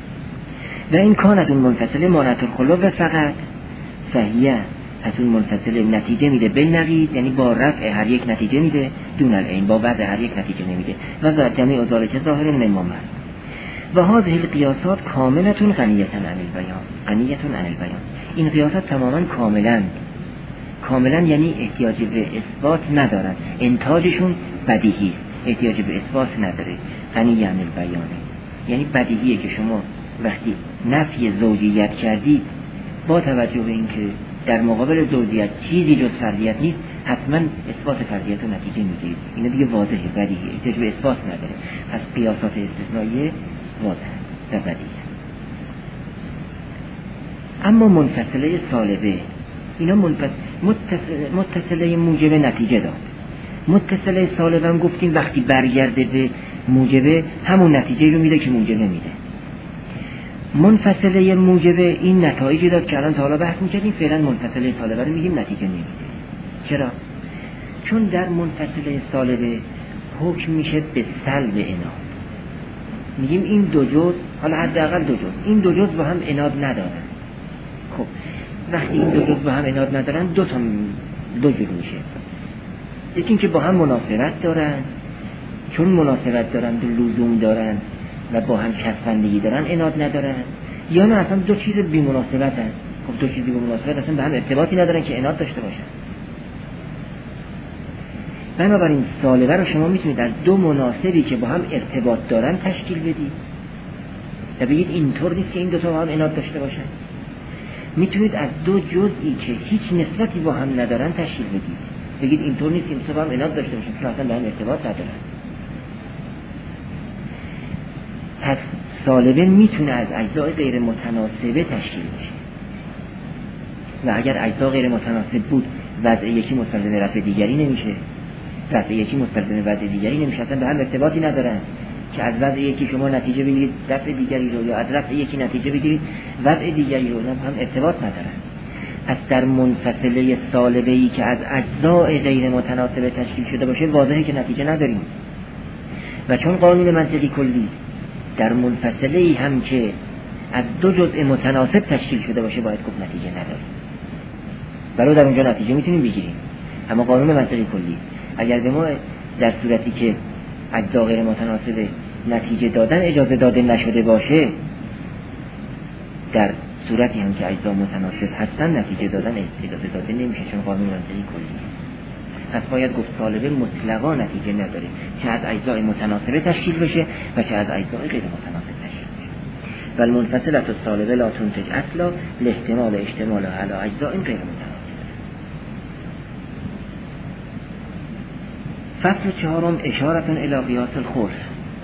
و این کانت اون منفصله مانعت الخلو فقط، فهیه از اون منفصله نتیجه میده بالنقیض، یعنی با رفع هر یک نتیجه میده، دون العین با وضع هر یک نتیجه نمیده. و ذات جميع ذالک ظاهر من ما مرد. و هذه القیاسات کاملتون غنیتن عن البیان، غنیتون عن البیان، این قیاسات تماما کاملا کاملا یعنی احتیاج به اثبات ندارن، انتاجشون بدیهی است، احتیاج به اثبات نداره. غنی عن البیانه یعنی بدیهیه که شما وقتی نفی زوجیت کردید، با توجه به اینکه در مقابل زوجیت چیزی جز فردیت نیست، حتما اثبات فردیت رو نتیجه میگیرید. اینو دیگه واضحه، بدیهیه، احتیاج به اثبات نداره. پس قیاسات استثنائیه واضحه و بدیهیه. اما منفصله سالبه، اینا متصله, متصله موجب نتیجه داد. متصله سالبه هم گفتیم وقتی برگرده به موجبه همون نتیجه رو میده که موجبه میده. منفصله موجبه این نتایجی داد که الان تا حالا بحث میکردیم، فعلا منفصله سالبه رو میگیم نتیجه نمیده. چرا؟ چون در منفصله سالبه حکم میشه به سلب اناد. میگیم این دو جزء، حالا حداقل دو جزء، این دو جزء با هم اناد ندارن. خب وقتی این دو جزء با هم اناد ندارن، دو تا دو جور میشه. یکی این که با هم مناسبت دارن، چون مناسبت دارن دو لزوم دارن و با هم چسبندگی دارن اناد ندارن، یا نه اصلا دو چیز بی مناسبت هست. خب دو چیز بی مناسبت اصلا به هم ارتباطی ندارن که اناد داشته باشن. بنابراین سالبه رو شما میتونید از دو مناسبی که با هم ارتباط دارن تشکیل بدید و بگید اینطور نیست که این دو تا با هم اناد داشته باشن. میتونید از دو جزئی که هیچ نسبتی با هم ندارن تشکیل بدید، بگید اینطور نیست که این دو تا با هم اناد داشته باشن، چون اصلا به هم ارتباط ندارن. پس سالبه میتونه از اجزای غیر متناسبه تشکیل بشه و اگر اجزا غیر متناسب بود، وضع یکی مستلزم رفع دیگری نمیشه، رفع یکی مستلزم وضع دیگری نمیشه، اصلا به هم ارتباطی ندارن که از وضع یکی شما نتیجه بگیرید رفع دیگری رو، یا از رفع یکی نتیجه بگیرید وضع دیگری رو، هم ارتباط ندارن. پس در منفصله سالبه ای که از اجزای غیر متناسبه تشکیل شده باشه، واضحه که نتیجه نداریم. و چون قانون منطقی کلی در منفصله ای هم که از دو جزء متناسب تشکیل شده باشه باید گفت نتیجه نداره، ولو در اونجا نتیجه میتونیم بگیریم. اما قانون منطقی کلی اگر به ما در صورتی که اجزا غیر متناسب نتیجه دادن اجازه داده نشده باشه، در صورتی هم که اجزا متناسب هستن نتیجه دادن اجازه داده نمیشه، چون قانون منطقی کلیه. پس باید گفت سالبه مطلقا نتیجه نداره، چه از اجزای متناسبه تشکیل بشه و چه از اجزای غیر متناسب تشکیل بشه. و المنفصلة السالبه لا تنتج اصلا لاحتمال اشتمال علی اجزاء غیر متناسب. فصل چهارم اشارتون الی قیاس الخلف.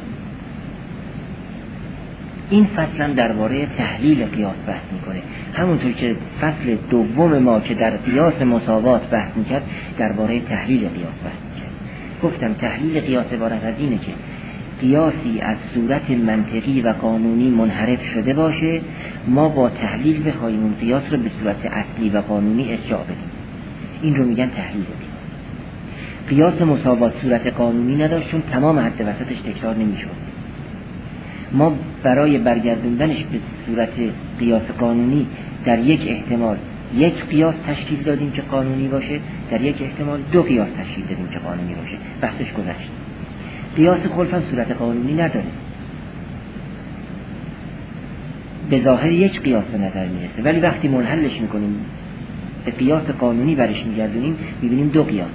این فصل درباره تحلیل قیاس بحث میکنه، همونطور که فصل دوم ما که در قیاس مساوات بحث میکرد درباره تحلیل قیاس بحث میکرد. گفتم تحلیل قیاس عبارت از اینه که قیاسی از صورت منطقی و قانونی منحرف شده باشه، ما با تحلیل بخوایم اون قیاس رو به صورت اصلی و قانونی ارجاع بدیم. این رو میگن تحلیل قیاس. قیاس مساوات صورت قانونی نداشت چون تمام حد وسطش تکرار نمیشد. ما برای برگردوندنش به صورت قیاس قانونی در یک احتمال یک قیاس تشکیل دادیم که قانونی باشه، در یک احتمال دو قیاس تشکیل دادیم که قانونی باشه. بحثش گذشت. قیاس خلف هم صورت قانونی نداره، به ظاهر یک قیاس به نظر میرسه، ولی وقتی منحلش میکنیم به قیاس قانونی برش میگردونیم میبینیم دو قیاسه.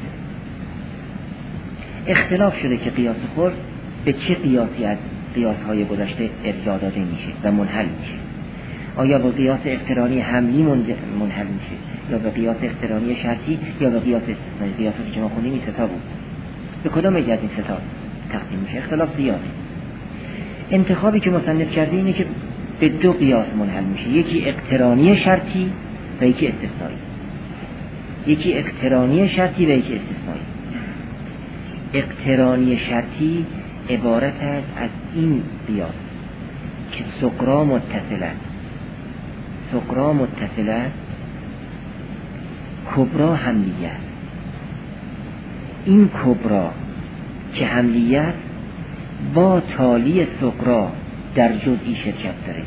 اختلاف شده که قیاس خلف به چه قیاسی از قیاس‌های گذشته ارجاع داده میشه و منحل میشه. آیا به قیاس اقترانی حملی منحل میشه یا به قیاس اقترانی شرطی یا به قیاس استثنایی؟ قیاسی که ما خوندیم این سه تا بود، به کدام یک از این سه تا تقسیم میشه؟ اختلاف زیاده. انتخابی که مصنف کرده اینه که به دو قیاس منحل میشه، یکی اقترانی شرطی و یکی استثنایی. یکی اقترانی شرطی و یکی استثنایی. اقترانی شرطی عبارت است از این قیاس که سغرا متصل است، سغرا متصل است، کبرا حملیه است. این کبرا که حملیه است با تالی سغرا در جزئی شرکت داره.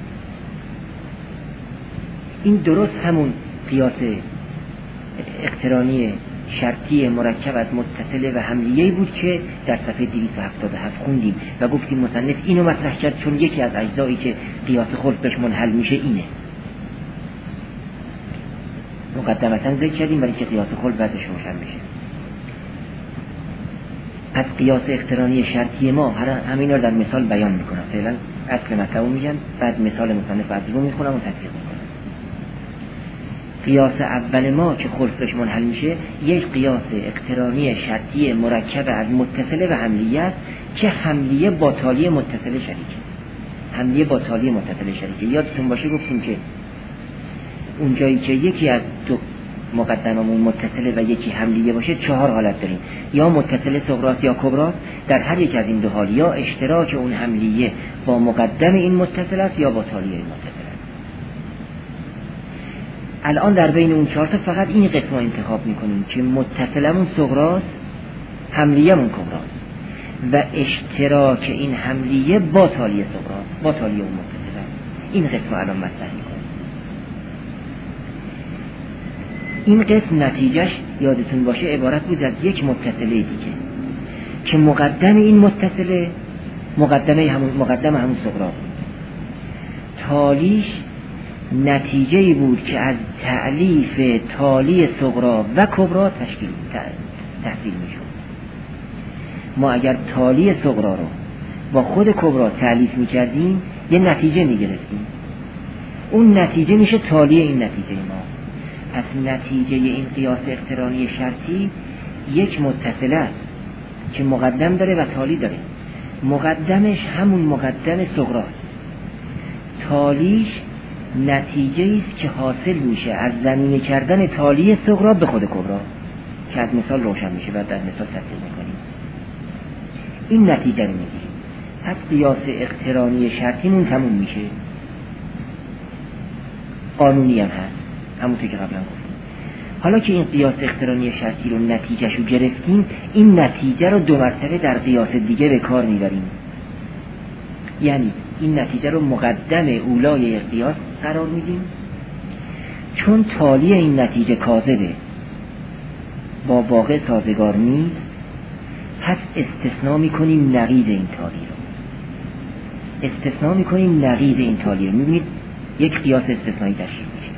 این درست همون قیاس اقترانی شرطی مرکب از متصله و حملیه‌ای بود که در صفحه دویست و هفتاد و هفت خوندیم و گفتیم مصنف اینو مطرح کرد چون یکی از اجزایی که قیاس خلف بهش منحل میشه اینه. مقدمتا ذکر کردیم برای که قیاس خلف بعدش روشن بشه. پس قیاس اقترانی شرطی ما همین رو در مثال بیان میکنم. فعلا اصل مطلب میگن، بعد مثال مصنف بعدی رو میخونم و تطبیق میکنم. قیاس اول ما که خلفش منحل میشه یک قیاس اقترانی شرطی مرکب از متصله و حملیه است که حملیه با تالی متصله شریکه. حملیه با تالی متصله شریکه. یادتون باشه گفتیم که اونجایی که یکی از دو مقدممون متصله و یکی حملیه باشه چهار حالت داریم، یا متصله صغراست یا کبراست. در هر یک از این دو حال یا اشتراک اون حملیه با مقدم این متصل است یا با تالی این متصل است. الان در بین اون چهار تا فقط این قسم رو انتخاب میکنیم که متصلمون صغراست، حملیه‌مون کبراست و اشتراک این حملیه با تالی صغراست، با تالی اون متصل است. این قسم رو الان مطرح میکنیم. این قسم نتیجهش یادتون باشه عبارت بود از یک متصله دیگه که مقدم این متصله مقدمه همون مقدم همون صغرا بود. تالیش نتیجه‌ای بود که از تألیف تالی صغرا و کبرا تشکیل تحصیل میشد. ما اگر تالی صغرا رو با خود کبرا تألیف میکردیم یه نتیجه میگرفتیم، اون نتیجه میشه تالی این نتیجه ما. پس نتیجه این قیاس اقترانی شرطی یک متصله است که مقدم داره و تالی داره. مقدمش همون مقدم صغراست، تالیش نتیجه است که حاصل میشه از ضمیمه کردن تالی صغرا به خود کبرا که از مثال روشن میشه و در مثال تطبیق میکنیم. این نتیجه رو میگیریم. پس قیاس اقترانی شرطیمون تموم میشه. قانونی هم هست همونطور که قبلا گفتیم. حالا که این قیاس اقترانی شرطی رو نتیجه شو گرفتیم، این نتیجه رو دو مرتبه در قیاس دیگه به کار میبریم. یعنی این نتیجه رو مقدم اولای قیاس قرار میدیم، چون تالی این نتیجه کاذبه، با واقع سازگار نیست، پس استثناء میکنیم نقیض این تالی رو. استثناء میکنیم نقیض این تالی رو. میبینید یک قیاس استثنایی تشکیل میشه.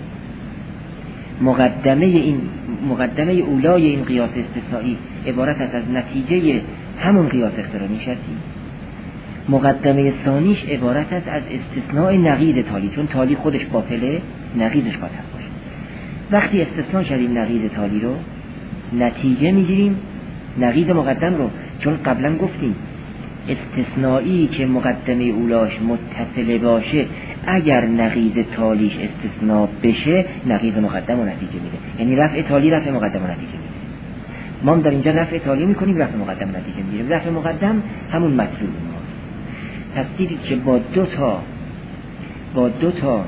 مقدمه این مقدمه اولای این قیاس استثنایی عبارت است از نتیجه همون قیاس اقترانی شرطی. مقدمه ثانیش عبارت است از استثناء نقیض تالی، چون تالی خودش باطله، نقیضش باطل باشه. وقتی استثناء کردیم نقیض تالی رو، نتیجه میگیریم نقیض مقدم رو، چون قبلا گفتیم استثنایی که مقدمه اولاش متصل باشه اگر نقیض تالیش استثناء بشه نقیض مقدم رو نتیجه میده. یعنی رفع تالی رفع مقدم رو نتیجه میده. ما هم در اینجا رفع تالی میکنیم، رفع مقدم رو نتیجه میگیریم. رفع مقدم همون مطلوب ماست. پس دیدید که با دو تا با دو تا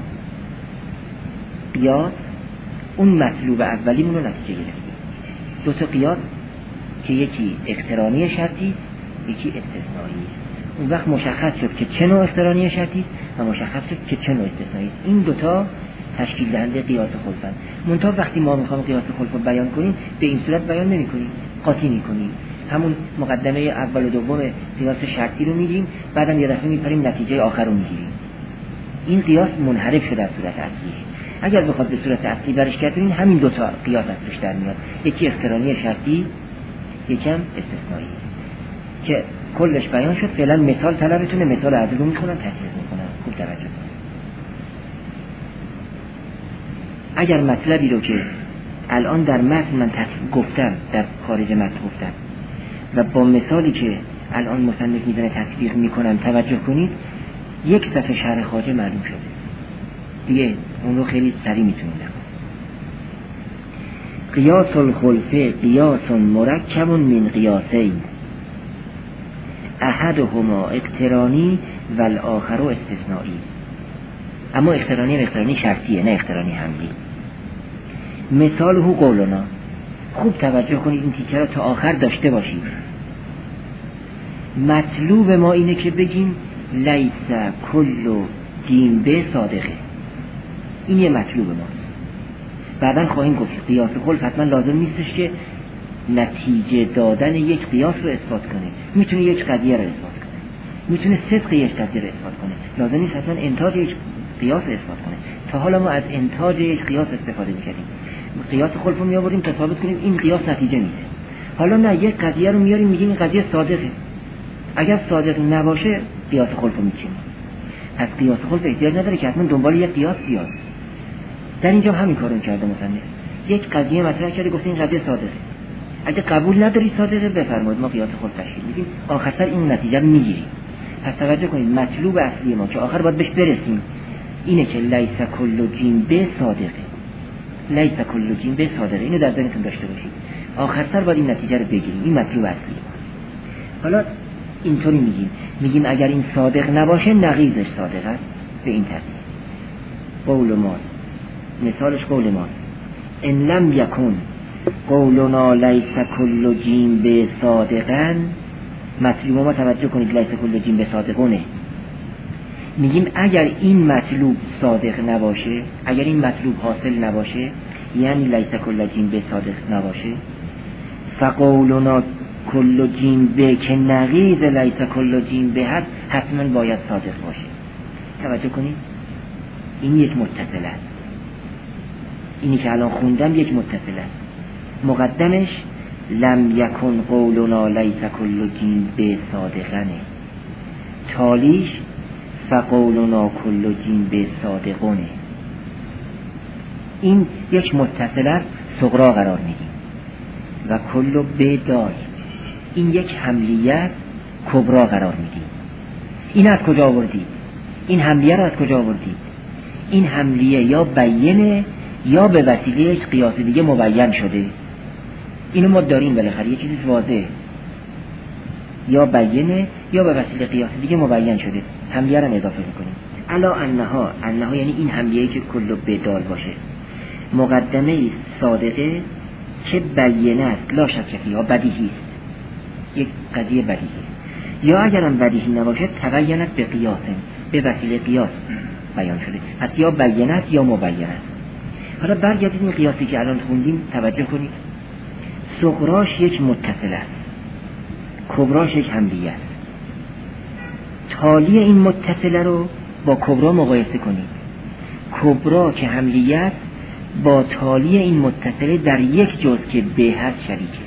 قیاس اون مطلوب اولیمون رو نتیجه گرفتیم. دو تا قیاس که یکی اقترانی شرطی یکی استثنایی. اون وقت مشخص شد که چه نوع اقترانی شرطی و مشخص شد که چه نوع استثنایی. این دوتا تشکیل دهنده قیاس خلفن. منتها وقتی ما میخوام قیاس خلف رو بیان کنیم به این صورت بیان نمی کنیم، قاطی میکنیم. همون مقدمه اول و دوم قیاس شرطی رو میگیم، بعدم یه دفعه میپریم نتیجه آخر رو میگیریم. این قیاس منحرف شده از صورت اصلی. اگر بخواد به صورت اصلی برش گردونیم همین دوتا قیاس ازش در میاد، یکی اقترانی شرطی یکم استثنایی که کلش بیان شد. فعلا مثال طلبتونه، مثال عدل رو میخونم تحقیق میکنم، خوب توجه کنید. اگر مطلبی رو که الان در متن من گفتم، در خارج متن گفتم و با مثالی که الان مصنف میزنه تطبیق میکنم توجه کنید، یک صفحه شرح خواجه معلوم شده دیگه، اون رو خیلی سریع میتونید نکنید. قیاس الخلفه قیاس مرکب من قیاسین احدهما اقترانی و الاخر استثنایی. اما اقترانی و اقترانی شرطیه، نه اقترانی حملی. مثاله قولنا. خوب توجه کنید، این تیکه رو تا آخر داشته باشید. مطلوب ما اینه که بگیم لیس کل جیم به صادقه. این یه مطلوب ماست. بعداً خواهیم گفت قیاس خلف حتما لازم نیستش که نتیجه دادن یک قیاس رو اثبات کنه، میتونه یک قضیه رو اثبات کنه، میتونه صدق یک قضیه رو اثبات کنه، لازم نیست حتما انتاج یک قیاس رو اثبات کنه. تا حالا ما از انتاج یک قیاس استفاده میکردیم، قیاس خلف رو میآوریم تا ثابت کنیم این قیاس نتیجه میده. حالا نه، یک قضیه رو میاریم میگیم این قضیه صادقه، اگر صادق نباشه قیاس خلف رو میچینیم. پس قیاس خلف احتیاج نداره که حتما دنبال یک قیاس بیاد. در اینجا همین کارو کرده مصنف، یک قضیه مطرح کرده گفته این قضیه صادقه، اگه قبول نداری صادقه بفرمایید ما قیاس خلف تشکیل میدیم، آخر سر این نتیجه رو میگیریم. پس توجه کنید مطلوب اصلی ما که آخر باید بهش برسیم اینه که لیس کل جیم به صادقه. لیس کل جیم به صادقه، اینو در ذهنتون داشته باشید. آخر سر باید این نتیجه رو بگیریم، این مطلوب اصلی ما. حالا اینطوری میگیم میگیم اگر این صادق نباشه نقیضش صادق است به این ترتیب. قول ما مثالش قول ما ان لم یکن قولنا لیس کل جیم به صادقن. مطلوب ما توجه کنید لیس کل جیم به صادقونه. میگیم اگر این مطلوب صادق نباشه، اگر این مطلوب حاصل نباشه، یعنی لیس کل جیم به صادق نباشه، فقولنا کل جیم به که نقیض لیس کل جیم به هست حتما باید صادق باشه. توجه کنید این یک متصل است، اینی که الان خوندم یک متصل است. مقدمش لم یکن قولنا لیس کل جیم به صادقنه، تالیش فقولنا کل جیم به صادقونه. این یک متصل است، صغرا قرار میدیم و کل به دال. این یک حملیت کبرا قرار میدیم. این از کجا آوردید؟ این حملیه رو از کجا آوردید؟ این حملیه یا بیینه یا به وسیله یک قیاس دیگه مبین شده. اینو ما داریم بالاخره، یه چیزی واضحه، یا بیینه یا به وسیله قیاس دیگه مبین شده، حملیه رو اضافه میکنیم. الا انها، انها یعنی این حملیه‌ای که کل به دال باشه، مقدمه صادقه که بیینه است، لا شک فیها، بدیهی است، یک قضیه بدیهی. یا اگرم بدیهی نباشه تبینت به قیاس، به وسیله قیاس بیان شده، پس یا بیینت یا مبینت. حالا برگردیم این قیاسی که الان خوندیم توجه کنید. صغراش یک متصل است، کبراش یک حملیه است، تالی این متصله رو با کبرا مقایسه کنید. کبرا که حملیت با تالی این متصله در یک جزء که به هست شریکه.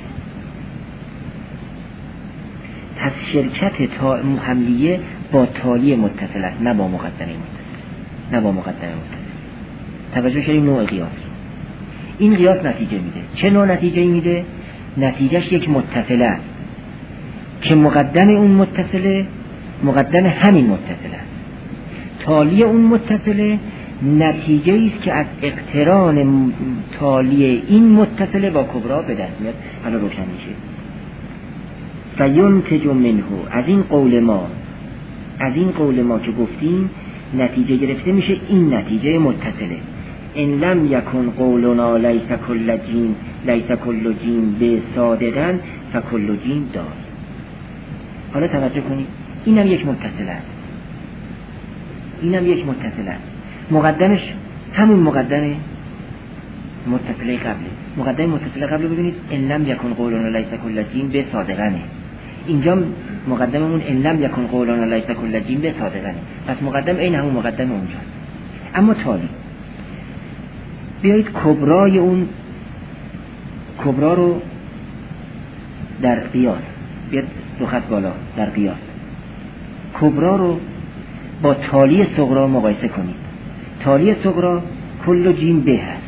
پس شرکت تا حملیه با تالی متصل است، نه با مقدمه متصل، نه با مقدمه متصل. توجه شدیم نوع قیاس. این قیاس نتیجه میده. چه نوع نتیجه میده؟ نتیجهش یک متصله است که مقدم اون متصله مقدم همین متصله است. تالی اون متصله نتیجه است که از اقتران تالی این متصله با کبرا به دست میاد. حالا روشن میشه. فینتج منه، از این قول ما از این قول ما که گفتیم نتیجه گرفته میشه این نتیجه متصله. ان لم یکن قولنا لیس کل جیم لیس کل جیم به صادقا فکل جیم دار. حالا توجه کنید، اینم یک متصله است، اینم یک متصله است. مقدمش همون مقدم متصله قبله. مقدم متصله قبله ببینید، ان لم یکن قولنا لیس کل جیم به صادقانه. اینجا مقدممون ان لم یکن قولنا لیس کل جیم به صادقانه. پس مقدم این همون مقدم اونجا. اما تالی بیایید کبرای اون کبرا رو در قیاس، بیاد دو خط بالا در قیاس کبرا رو با تالی صغرا مقایسه کنید. تالی صغرا کل جیم به هست،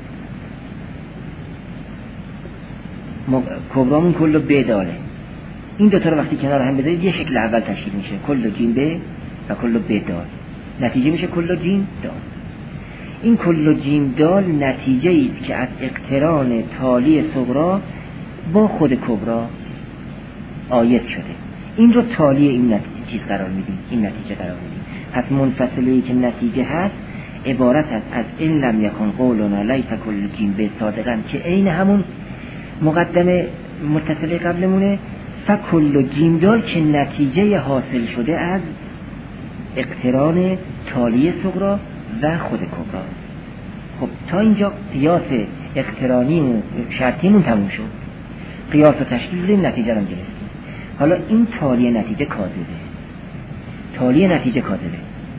کبرامون کل به داره. این دوتا رو وقتی کنار هم بذارید یه شکل اول تشکیل میشه، کل جیم به و کل به دار. نتیجه میشه کل جیم دال. این کل جیم دال نتیجه ایست که از اقتران تالی صغرا با خود کبرا آید شده. این رو تالی این نتیجه چیز قرار میدیم، این نتیجه قرار میدیم. پس منفصلی که نتیجه هست عبارت است از ان لم یکن قولنا لیس کل جیم به صادقا که عین همون مقدمه متصله قبلمونه، فکل جیم دال که نتیجه حاصل شده از اقتران تالی صغرا و خود کبرا. خب تا اینجا قیاس اقترانی و شرطیمون تموم شد. قیاس و تشکیل بدیم، نتیجه رو گرفتیم. حالا این تالی نتیجه کاذبه. تالی نتیجه کاذبه.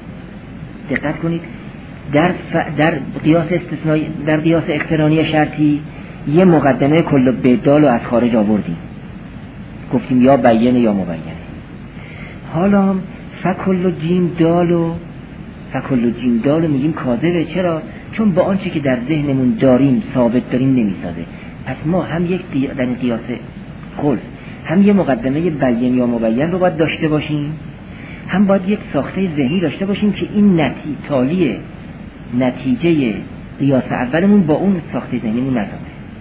دقت کنید، در ف... در قیاس استثنایی، در قیاس اقترانی شرطی یه مقدمه کل بدال رو از خارج آوردیم، گفتیم یا بیانه یا مبینه. حالا فکل جیم دالو فکل جیم دالو میگیم کاذبه. چرا؟ چون با آنچه که در ذهنمون داریم ثابت داریم نمیسازه. پس ما هم یک قی... در این قیاس خلف هم یه مقدمه بیان یا مبین رو باید داشته باشیم، هم باید یک ساخته ذهنی داشته باشیم که این نتی... تالی نتیجه قیاس اولمون با اون ساخته ذهنیمون نداره.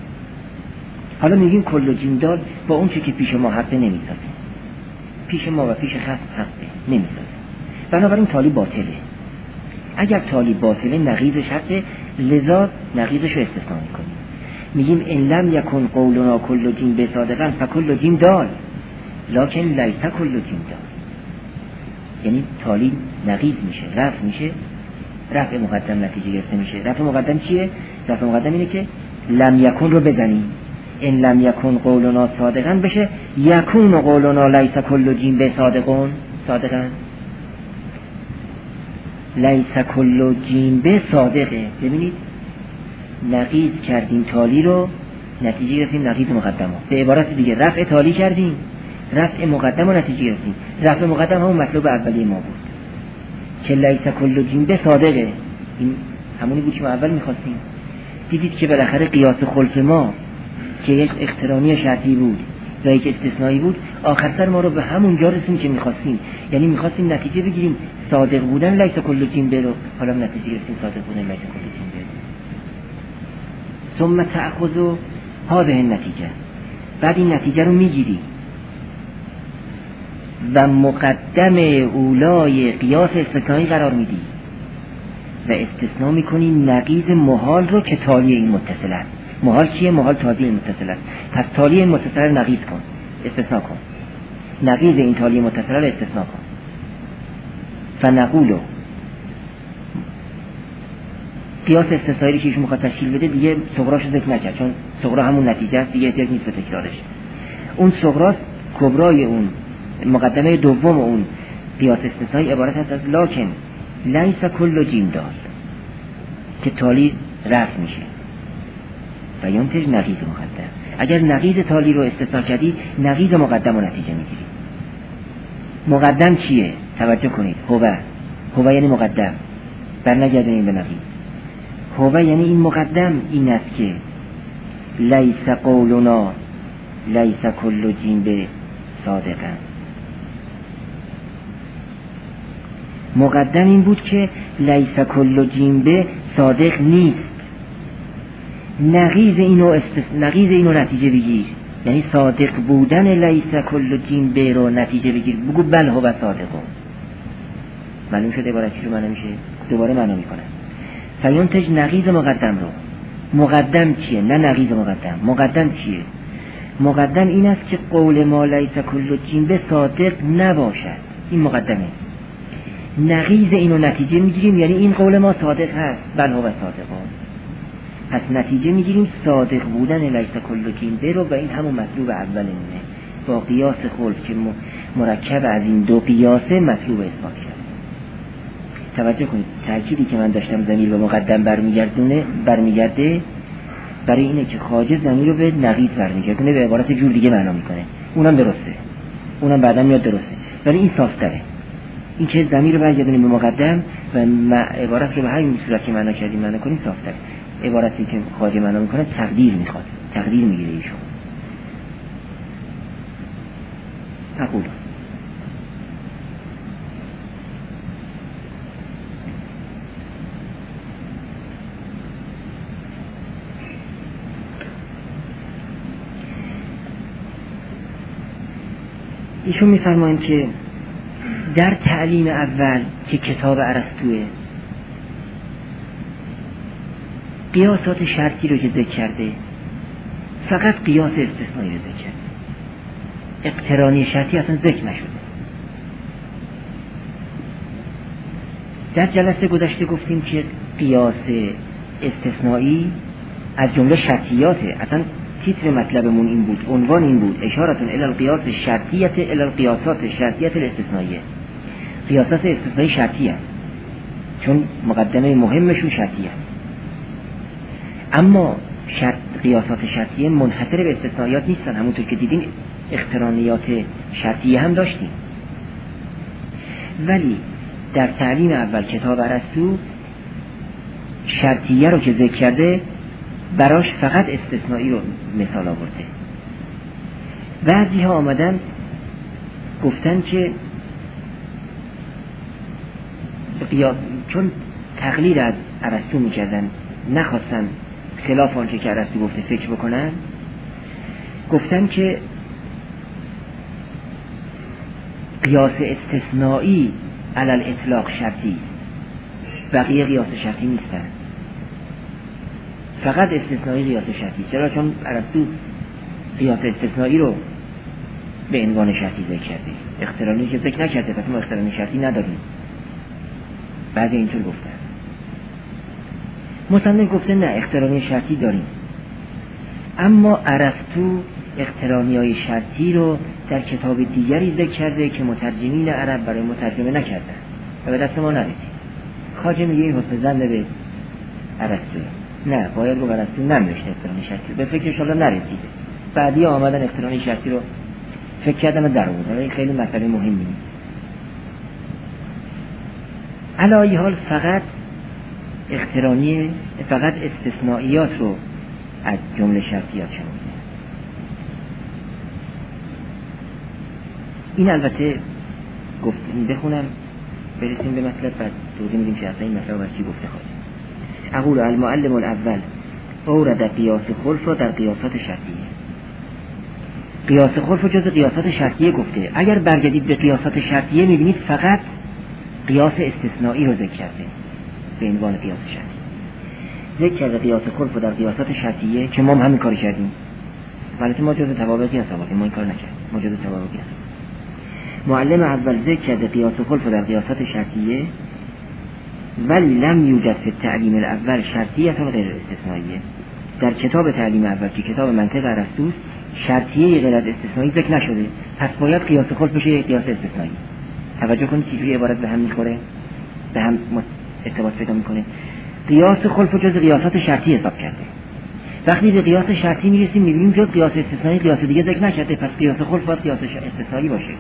حالا میگیم کل جیم دال با اون چه که پیش ما حقه نمیسازه، پیش ما و پیش خصم حقه نمیسازه. بنابراین تالی باطله. اگر تالی باطله نقیض شرطه، لذا نقیضش رو استثناء میکنیم. میگیم ان لم یکن قولنا کل جیم به صادقا فکل جیم دال لکن لیس کل جیم دال. یعنی تالی نقیض میشه، رفع میشه، رفع مقدم نتیجه گرفته میشه. رفع مقدم چیه؟ رفع مقدم اینه که لم یکن رو بزنیم، ان لم یکن قولنا صادقا بشه یکون قولنا لیس کل جیم به صادقون صادقا. لیس کل جیم به صادقه. ببینید نقیض کردیم تالی رو، نتیجه گرفتیم نقیض مقدم ها. به عبارت دیگه رفع تالی کردیم، رفع مقدم رو نتیجه گرفتیم. رفع مقدم همون مطلوب اولی ما بود که لیس کل جیم به صادقه. این همونی بود که ما اول میخواستیم. دیدید که بالاخره قیاس خلف ما که یک اقترانی شرطی بود و یک استثنایی بود، آخر سر ما رو به همون جا رسیم که میخواستیم. یعنی میخواستیم نتیجه بگیریم صادق بودن لیس کل جیم به رو، حالا نتیجه گرفتیم صادق بودن لیس کل جیم به. ثم تأخذ هذه النتیجه، بعد این نتیجه رو میگیری و مقدم اولای قیاس استثنایی قرار میدی و استثناء میکنی نقیض محال رو که تالی این متصل است. محال چیه؟ محال تالی این متصل است. پس تالی این متصل رو نقیض کن، استثناء کن. نقیض این تالی متصل رو استثناء کن. فنقولو قیاس استثنایی که ایشون میخواد تشکیل بده دیگه صغراشو ذکر نکرد، چون صغرا همون نتیجه است دیگه، احتیاج نیست به تکرارش. اون صغرا کبرای اون مقدمه دوم اون قیاس استثنایی عبارت است از لکن لیس کل جیم دال که تالی رفع میشه و ینتج نقیض مقدم. اگر نقیض تالی رو استثنا کردی نقیض مقدم رو نتیجه میگیری. مقدم چیه؟ توجه کنید. هوه هوه یعنی مقدم، بر نگردونیم به نقیض. هوه یعنی این مقدم این است که لیس قولنا لیس کل جیم به صادقا. مقدم این بود که لیس کل جیم به صادق نیست. نقیض اینو استث... نقیض اینو نتیجه بگیر، یعنی صادق بودن لیس کل جیم به رو نتیجه بگیر. بگو بل هو صادقون. معلوم شد عبارتی رو معنا میشه. دوباره معنا میکنه. فینتج نقیض مقدم رو. مقدم چیه؟ نه نقیض مقدم. مقدم چیه؟ مقدم این است که قول ما لیس کل جیم به صادق نباشد. این مقدمه. نقیض اینو نتیجه میگیریم، یعنی این قول ما صادق هست، بل هو صادقون. پس نتیجه میگیریم صادق بودن لیس کل جیم به رو، و این همون مطلوب اولمونه با قیاس خلف که مرکب از این دو قیاسه مطلوب اثبات شد. توجه کنید تأکیدی که من داشتم ضمیر به مقدم برمیگردونه برمیگرده برای اینه که خواجه ضمیر رو به نقیض برمیگردونه، به عبارت جور دیگه معنا میکنه. اونم درسته، اونم بعدا میاد درسته، ولی این صافتره. این که ضمیر رو برگردونیم به مقدم و عبارت رو به همین صورت که معنا کردیم معنا کنیم صافتره. عبارتی که خواجه معنا میکنه تقدیر میخواد، تقدیر میگیره ایشون. اقول ایشون میفرمایند که در تعلیم اول که کتاب ارسطوئه قیاسات شرطی رو که ذکر کرده فقط قیاس استثنایی رو ذکر کرده، اقترانی شرطی اصلا ذکر نشده. در جلسه گذشته گفتیم که قیاس استثنایی از جمله شرطیاته. اصلا تیتر مطلبمون این بود، عنوان این بود، اشارتون الی القیاس شرطیت الی القیاسات شرطیت الاستثنائیه. قیاسات استثنایی شرطی هست چون مقدمه مهمشون شرطی هست، اما شرط قیاسات شرطیه منحصر به استثنائیات نیستن. همونطور که دیدین اقترانیات شرطیه هم داشتیم، ولی در تعلیم اول کتاب ارسطو شرطیه رو که ذکر کرده براش فقط استثنایی رو مثال آورده. بعضی ها آمدن گفتن که قیاس، چون تقلید از ارسطو میکردن نخواستن خلاف آنچه که ارسطو گفته فکر بکنن، گفتن که قیاس استثنایی علل اطلاق شرطی، بقیه قیاس شرطی نیستن، فقط استثنایی قیاس شرطی. چرا؟ چون ارسطو قیاس استثنایی رو به عنوان شرطی ذکر کرده، اقترانی که ذکر نکرده، پس ما اقترانی شرطی نداریم. بعضی اینطور گفتن. مصنف گفته نه، اقترانی شرطی داریم، اما ارسطو اقترانی های شرطی رو در کتاب دیگری ذکر کرده که مترجمین عرب برای مترجمه نکردن و به دست ما نرسید. خواجه میگه این حسن زن به ارسطو، نه باید رو ارسطو ننوشته اقترانی شرطی، به فکرش حالا نرسیده. بعدی آمدن اقترانی شرطی رو فکر کردن و در آوردن. این خیلی مسئله مهمی نیست. علی ای حال فقط اقترانی، فقط استثنائیات رو از جمله شرطیات شمرده. این البته گفتیم بخونم برسیم به مطلب، بعد توضیح میدیم که اصلا این مطلب از چی گفته خواهد. اقول المعلم الاول اورد قیاس خلف رو در قیاسات شرطیه. قیاس خلف رو جز قیاسات شرطیه گفته. اگر برگردید به قیاسات شرطیه میبینید فقط قیاس استثنایی رو ذکر کرده به عنوان قیاس شرطی. ذکر کرده قیاس خلف رو در قیاسات شرطیه که ما هم همین کار کردیم. البته ما جز توابعی حساب کردیم، ما این کار نکردیم، ما جز توابعی حساب. معلم اول ذکر کرده قیاس خلف رو در قیاسات شرطیه، ولی لم یوجد فی التعلیم الاول شرطیه و غیر استثنائیه. در کتاب تعلیم اول که کتاب منطق ارسطو شرطیه غیر از استثنایی ذکر نشده، پس باید قیاس خلف بشه قیاس استثنایی. توجه کنید چجوری عبارت به هم میخوره، به هم ارتباط پیدا میکنه. قیاس خلف جز قیاسات شرطی حساب کرده. وقتی به قیاس شرطی میرسیم میبینیم جز قیاس استثنایی قیاس دیگه ذکر نشده، پس قیاس خلف باید قیاس استثنایی باشه.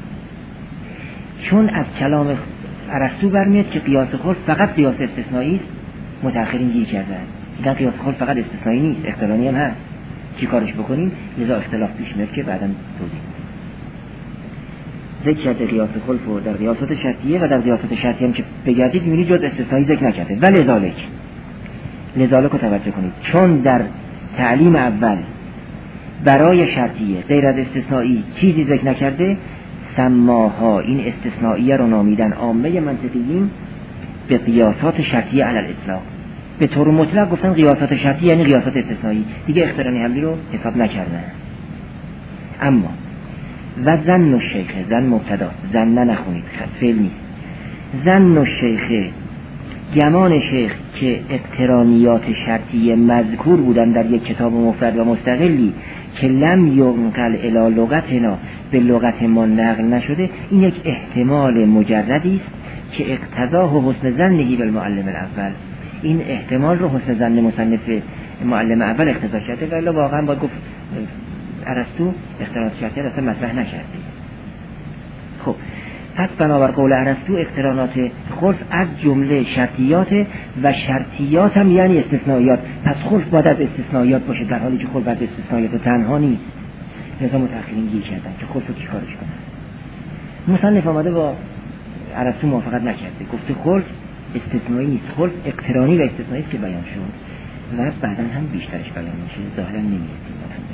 چون از کلام ارسطو برمیاد که قیاس خلف فقط قیاس استثنایی است، متأخرین گیر کردن دیدن قیاس خلف فقط استثنایی نیست، اقترانی هم هست، چی کارش بکنیم؟ لذا اختلاف پیش میاد که بعداً توضیح ذکر کرده قیاس خلف رو در قیاسات شرطیه و در قیاسات شرطی هم که بگردید میبینید جز استثنایی ذکر نکرده. ولی لذالک لذالک رو توجه کنید، چون در تعلیم اول برای شرطیه غیر از استثنایی چیزی ذکر نکرده، سماها این استثنائیه رو نامیدن عامه منطقیین به قیاسات شرطیه علی الاطلاق. به طور مطلق گفتن قیاسات شرطیه یعنی قیاسات استثنایی، دیگه اقترانی حملی رو حساب نکردن. اما و ظن الشیخ، ظن مبتدا، ظن نخونید فعل نیست، ظن الشیخ گمان شیخ که اقترانیات شرطیه مذکور بودن در یک کتاب مفرد و مستقلی که لم ینقل الی لغتنا به لغت ما نقل نشده، این یک احتمال مجردی است که اقتضاه حسن ظنه بالمعلم الاول. این احتمال رو حسن ظن مصنف معلم اول اقتضا کرده، ولی واقعا باید گفت ارسطو اقترانات شرطیه اصلا مطرح نکرده. خب پس بنابر قول ارسطو اقترانات خلف از جمله شرطیات و شرطیات هم یعنی استثنائیات، پس خلف باید از استثنائیات باشه، در حالی که خلف از استثنائیات تنها نیست. لذا متأخرین گیر کردن که خلف رو چی کارش کنن. مصنف آمده با ارسطو موافقت نکرده، گفته خلف استثنایی نیست، خلف اقترانی و استثنایی است که بیان شد و بعدا هم بیشترش بیان میشه، ظاهرا نمیرسیم.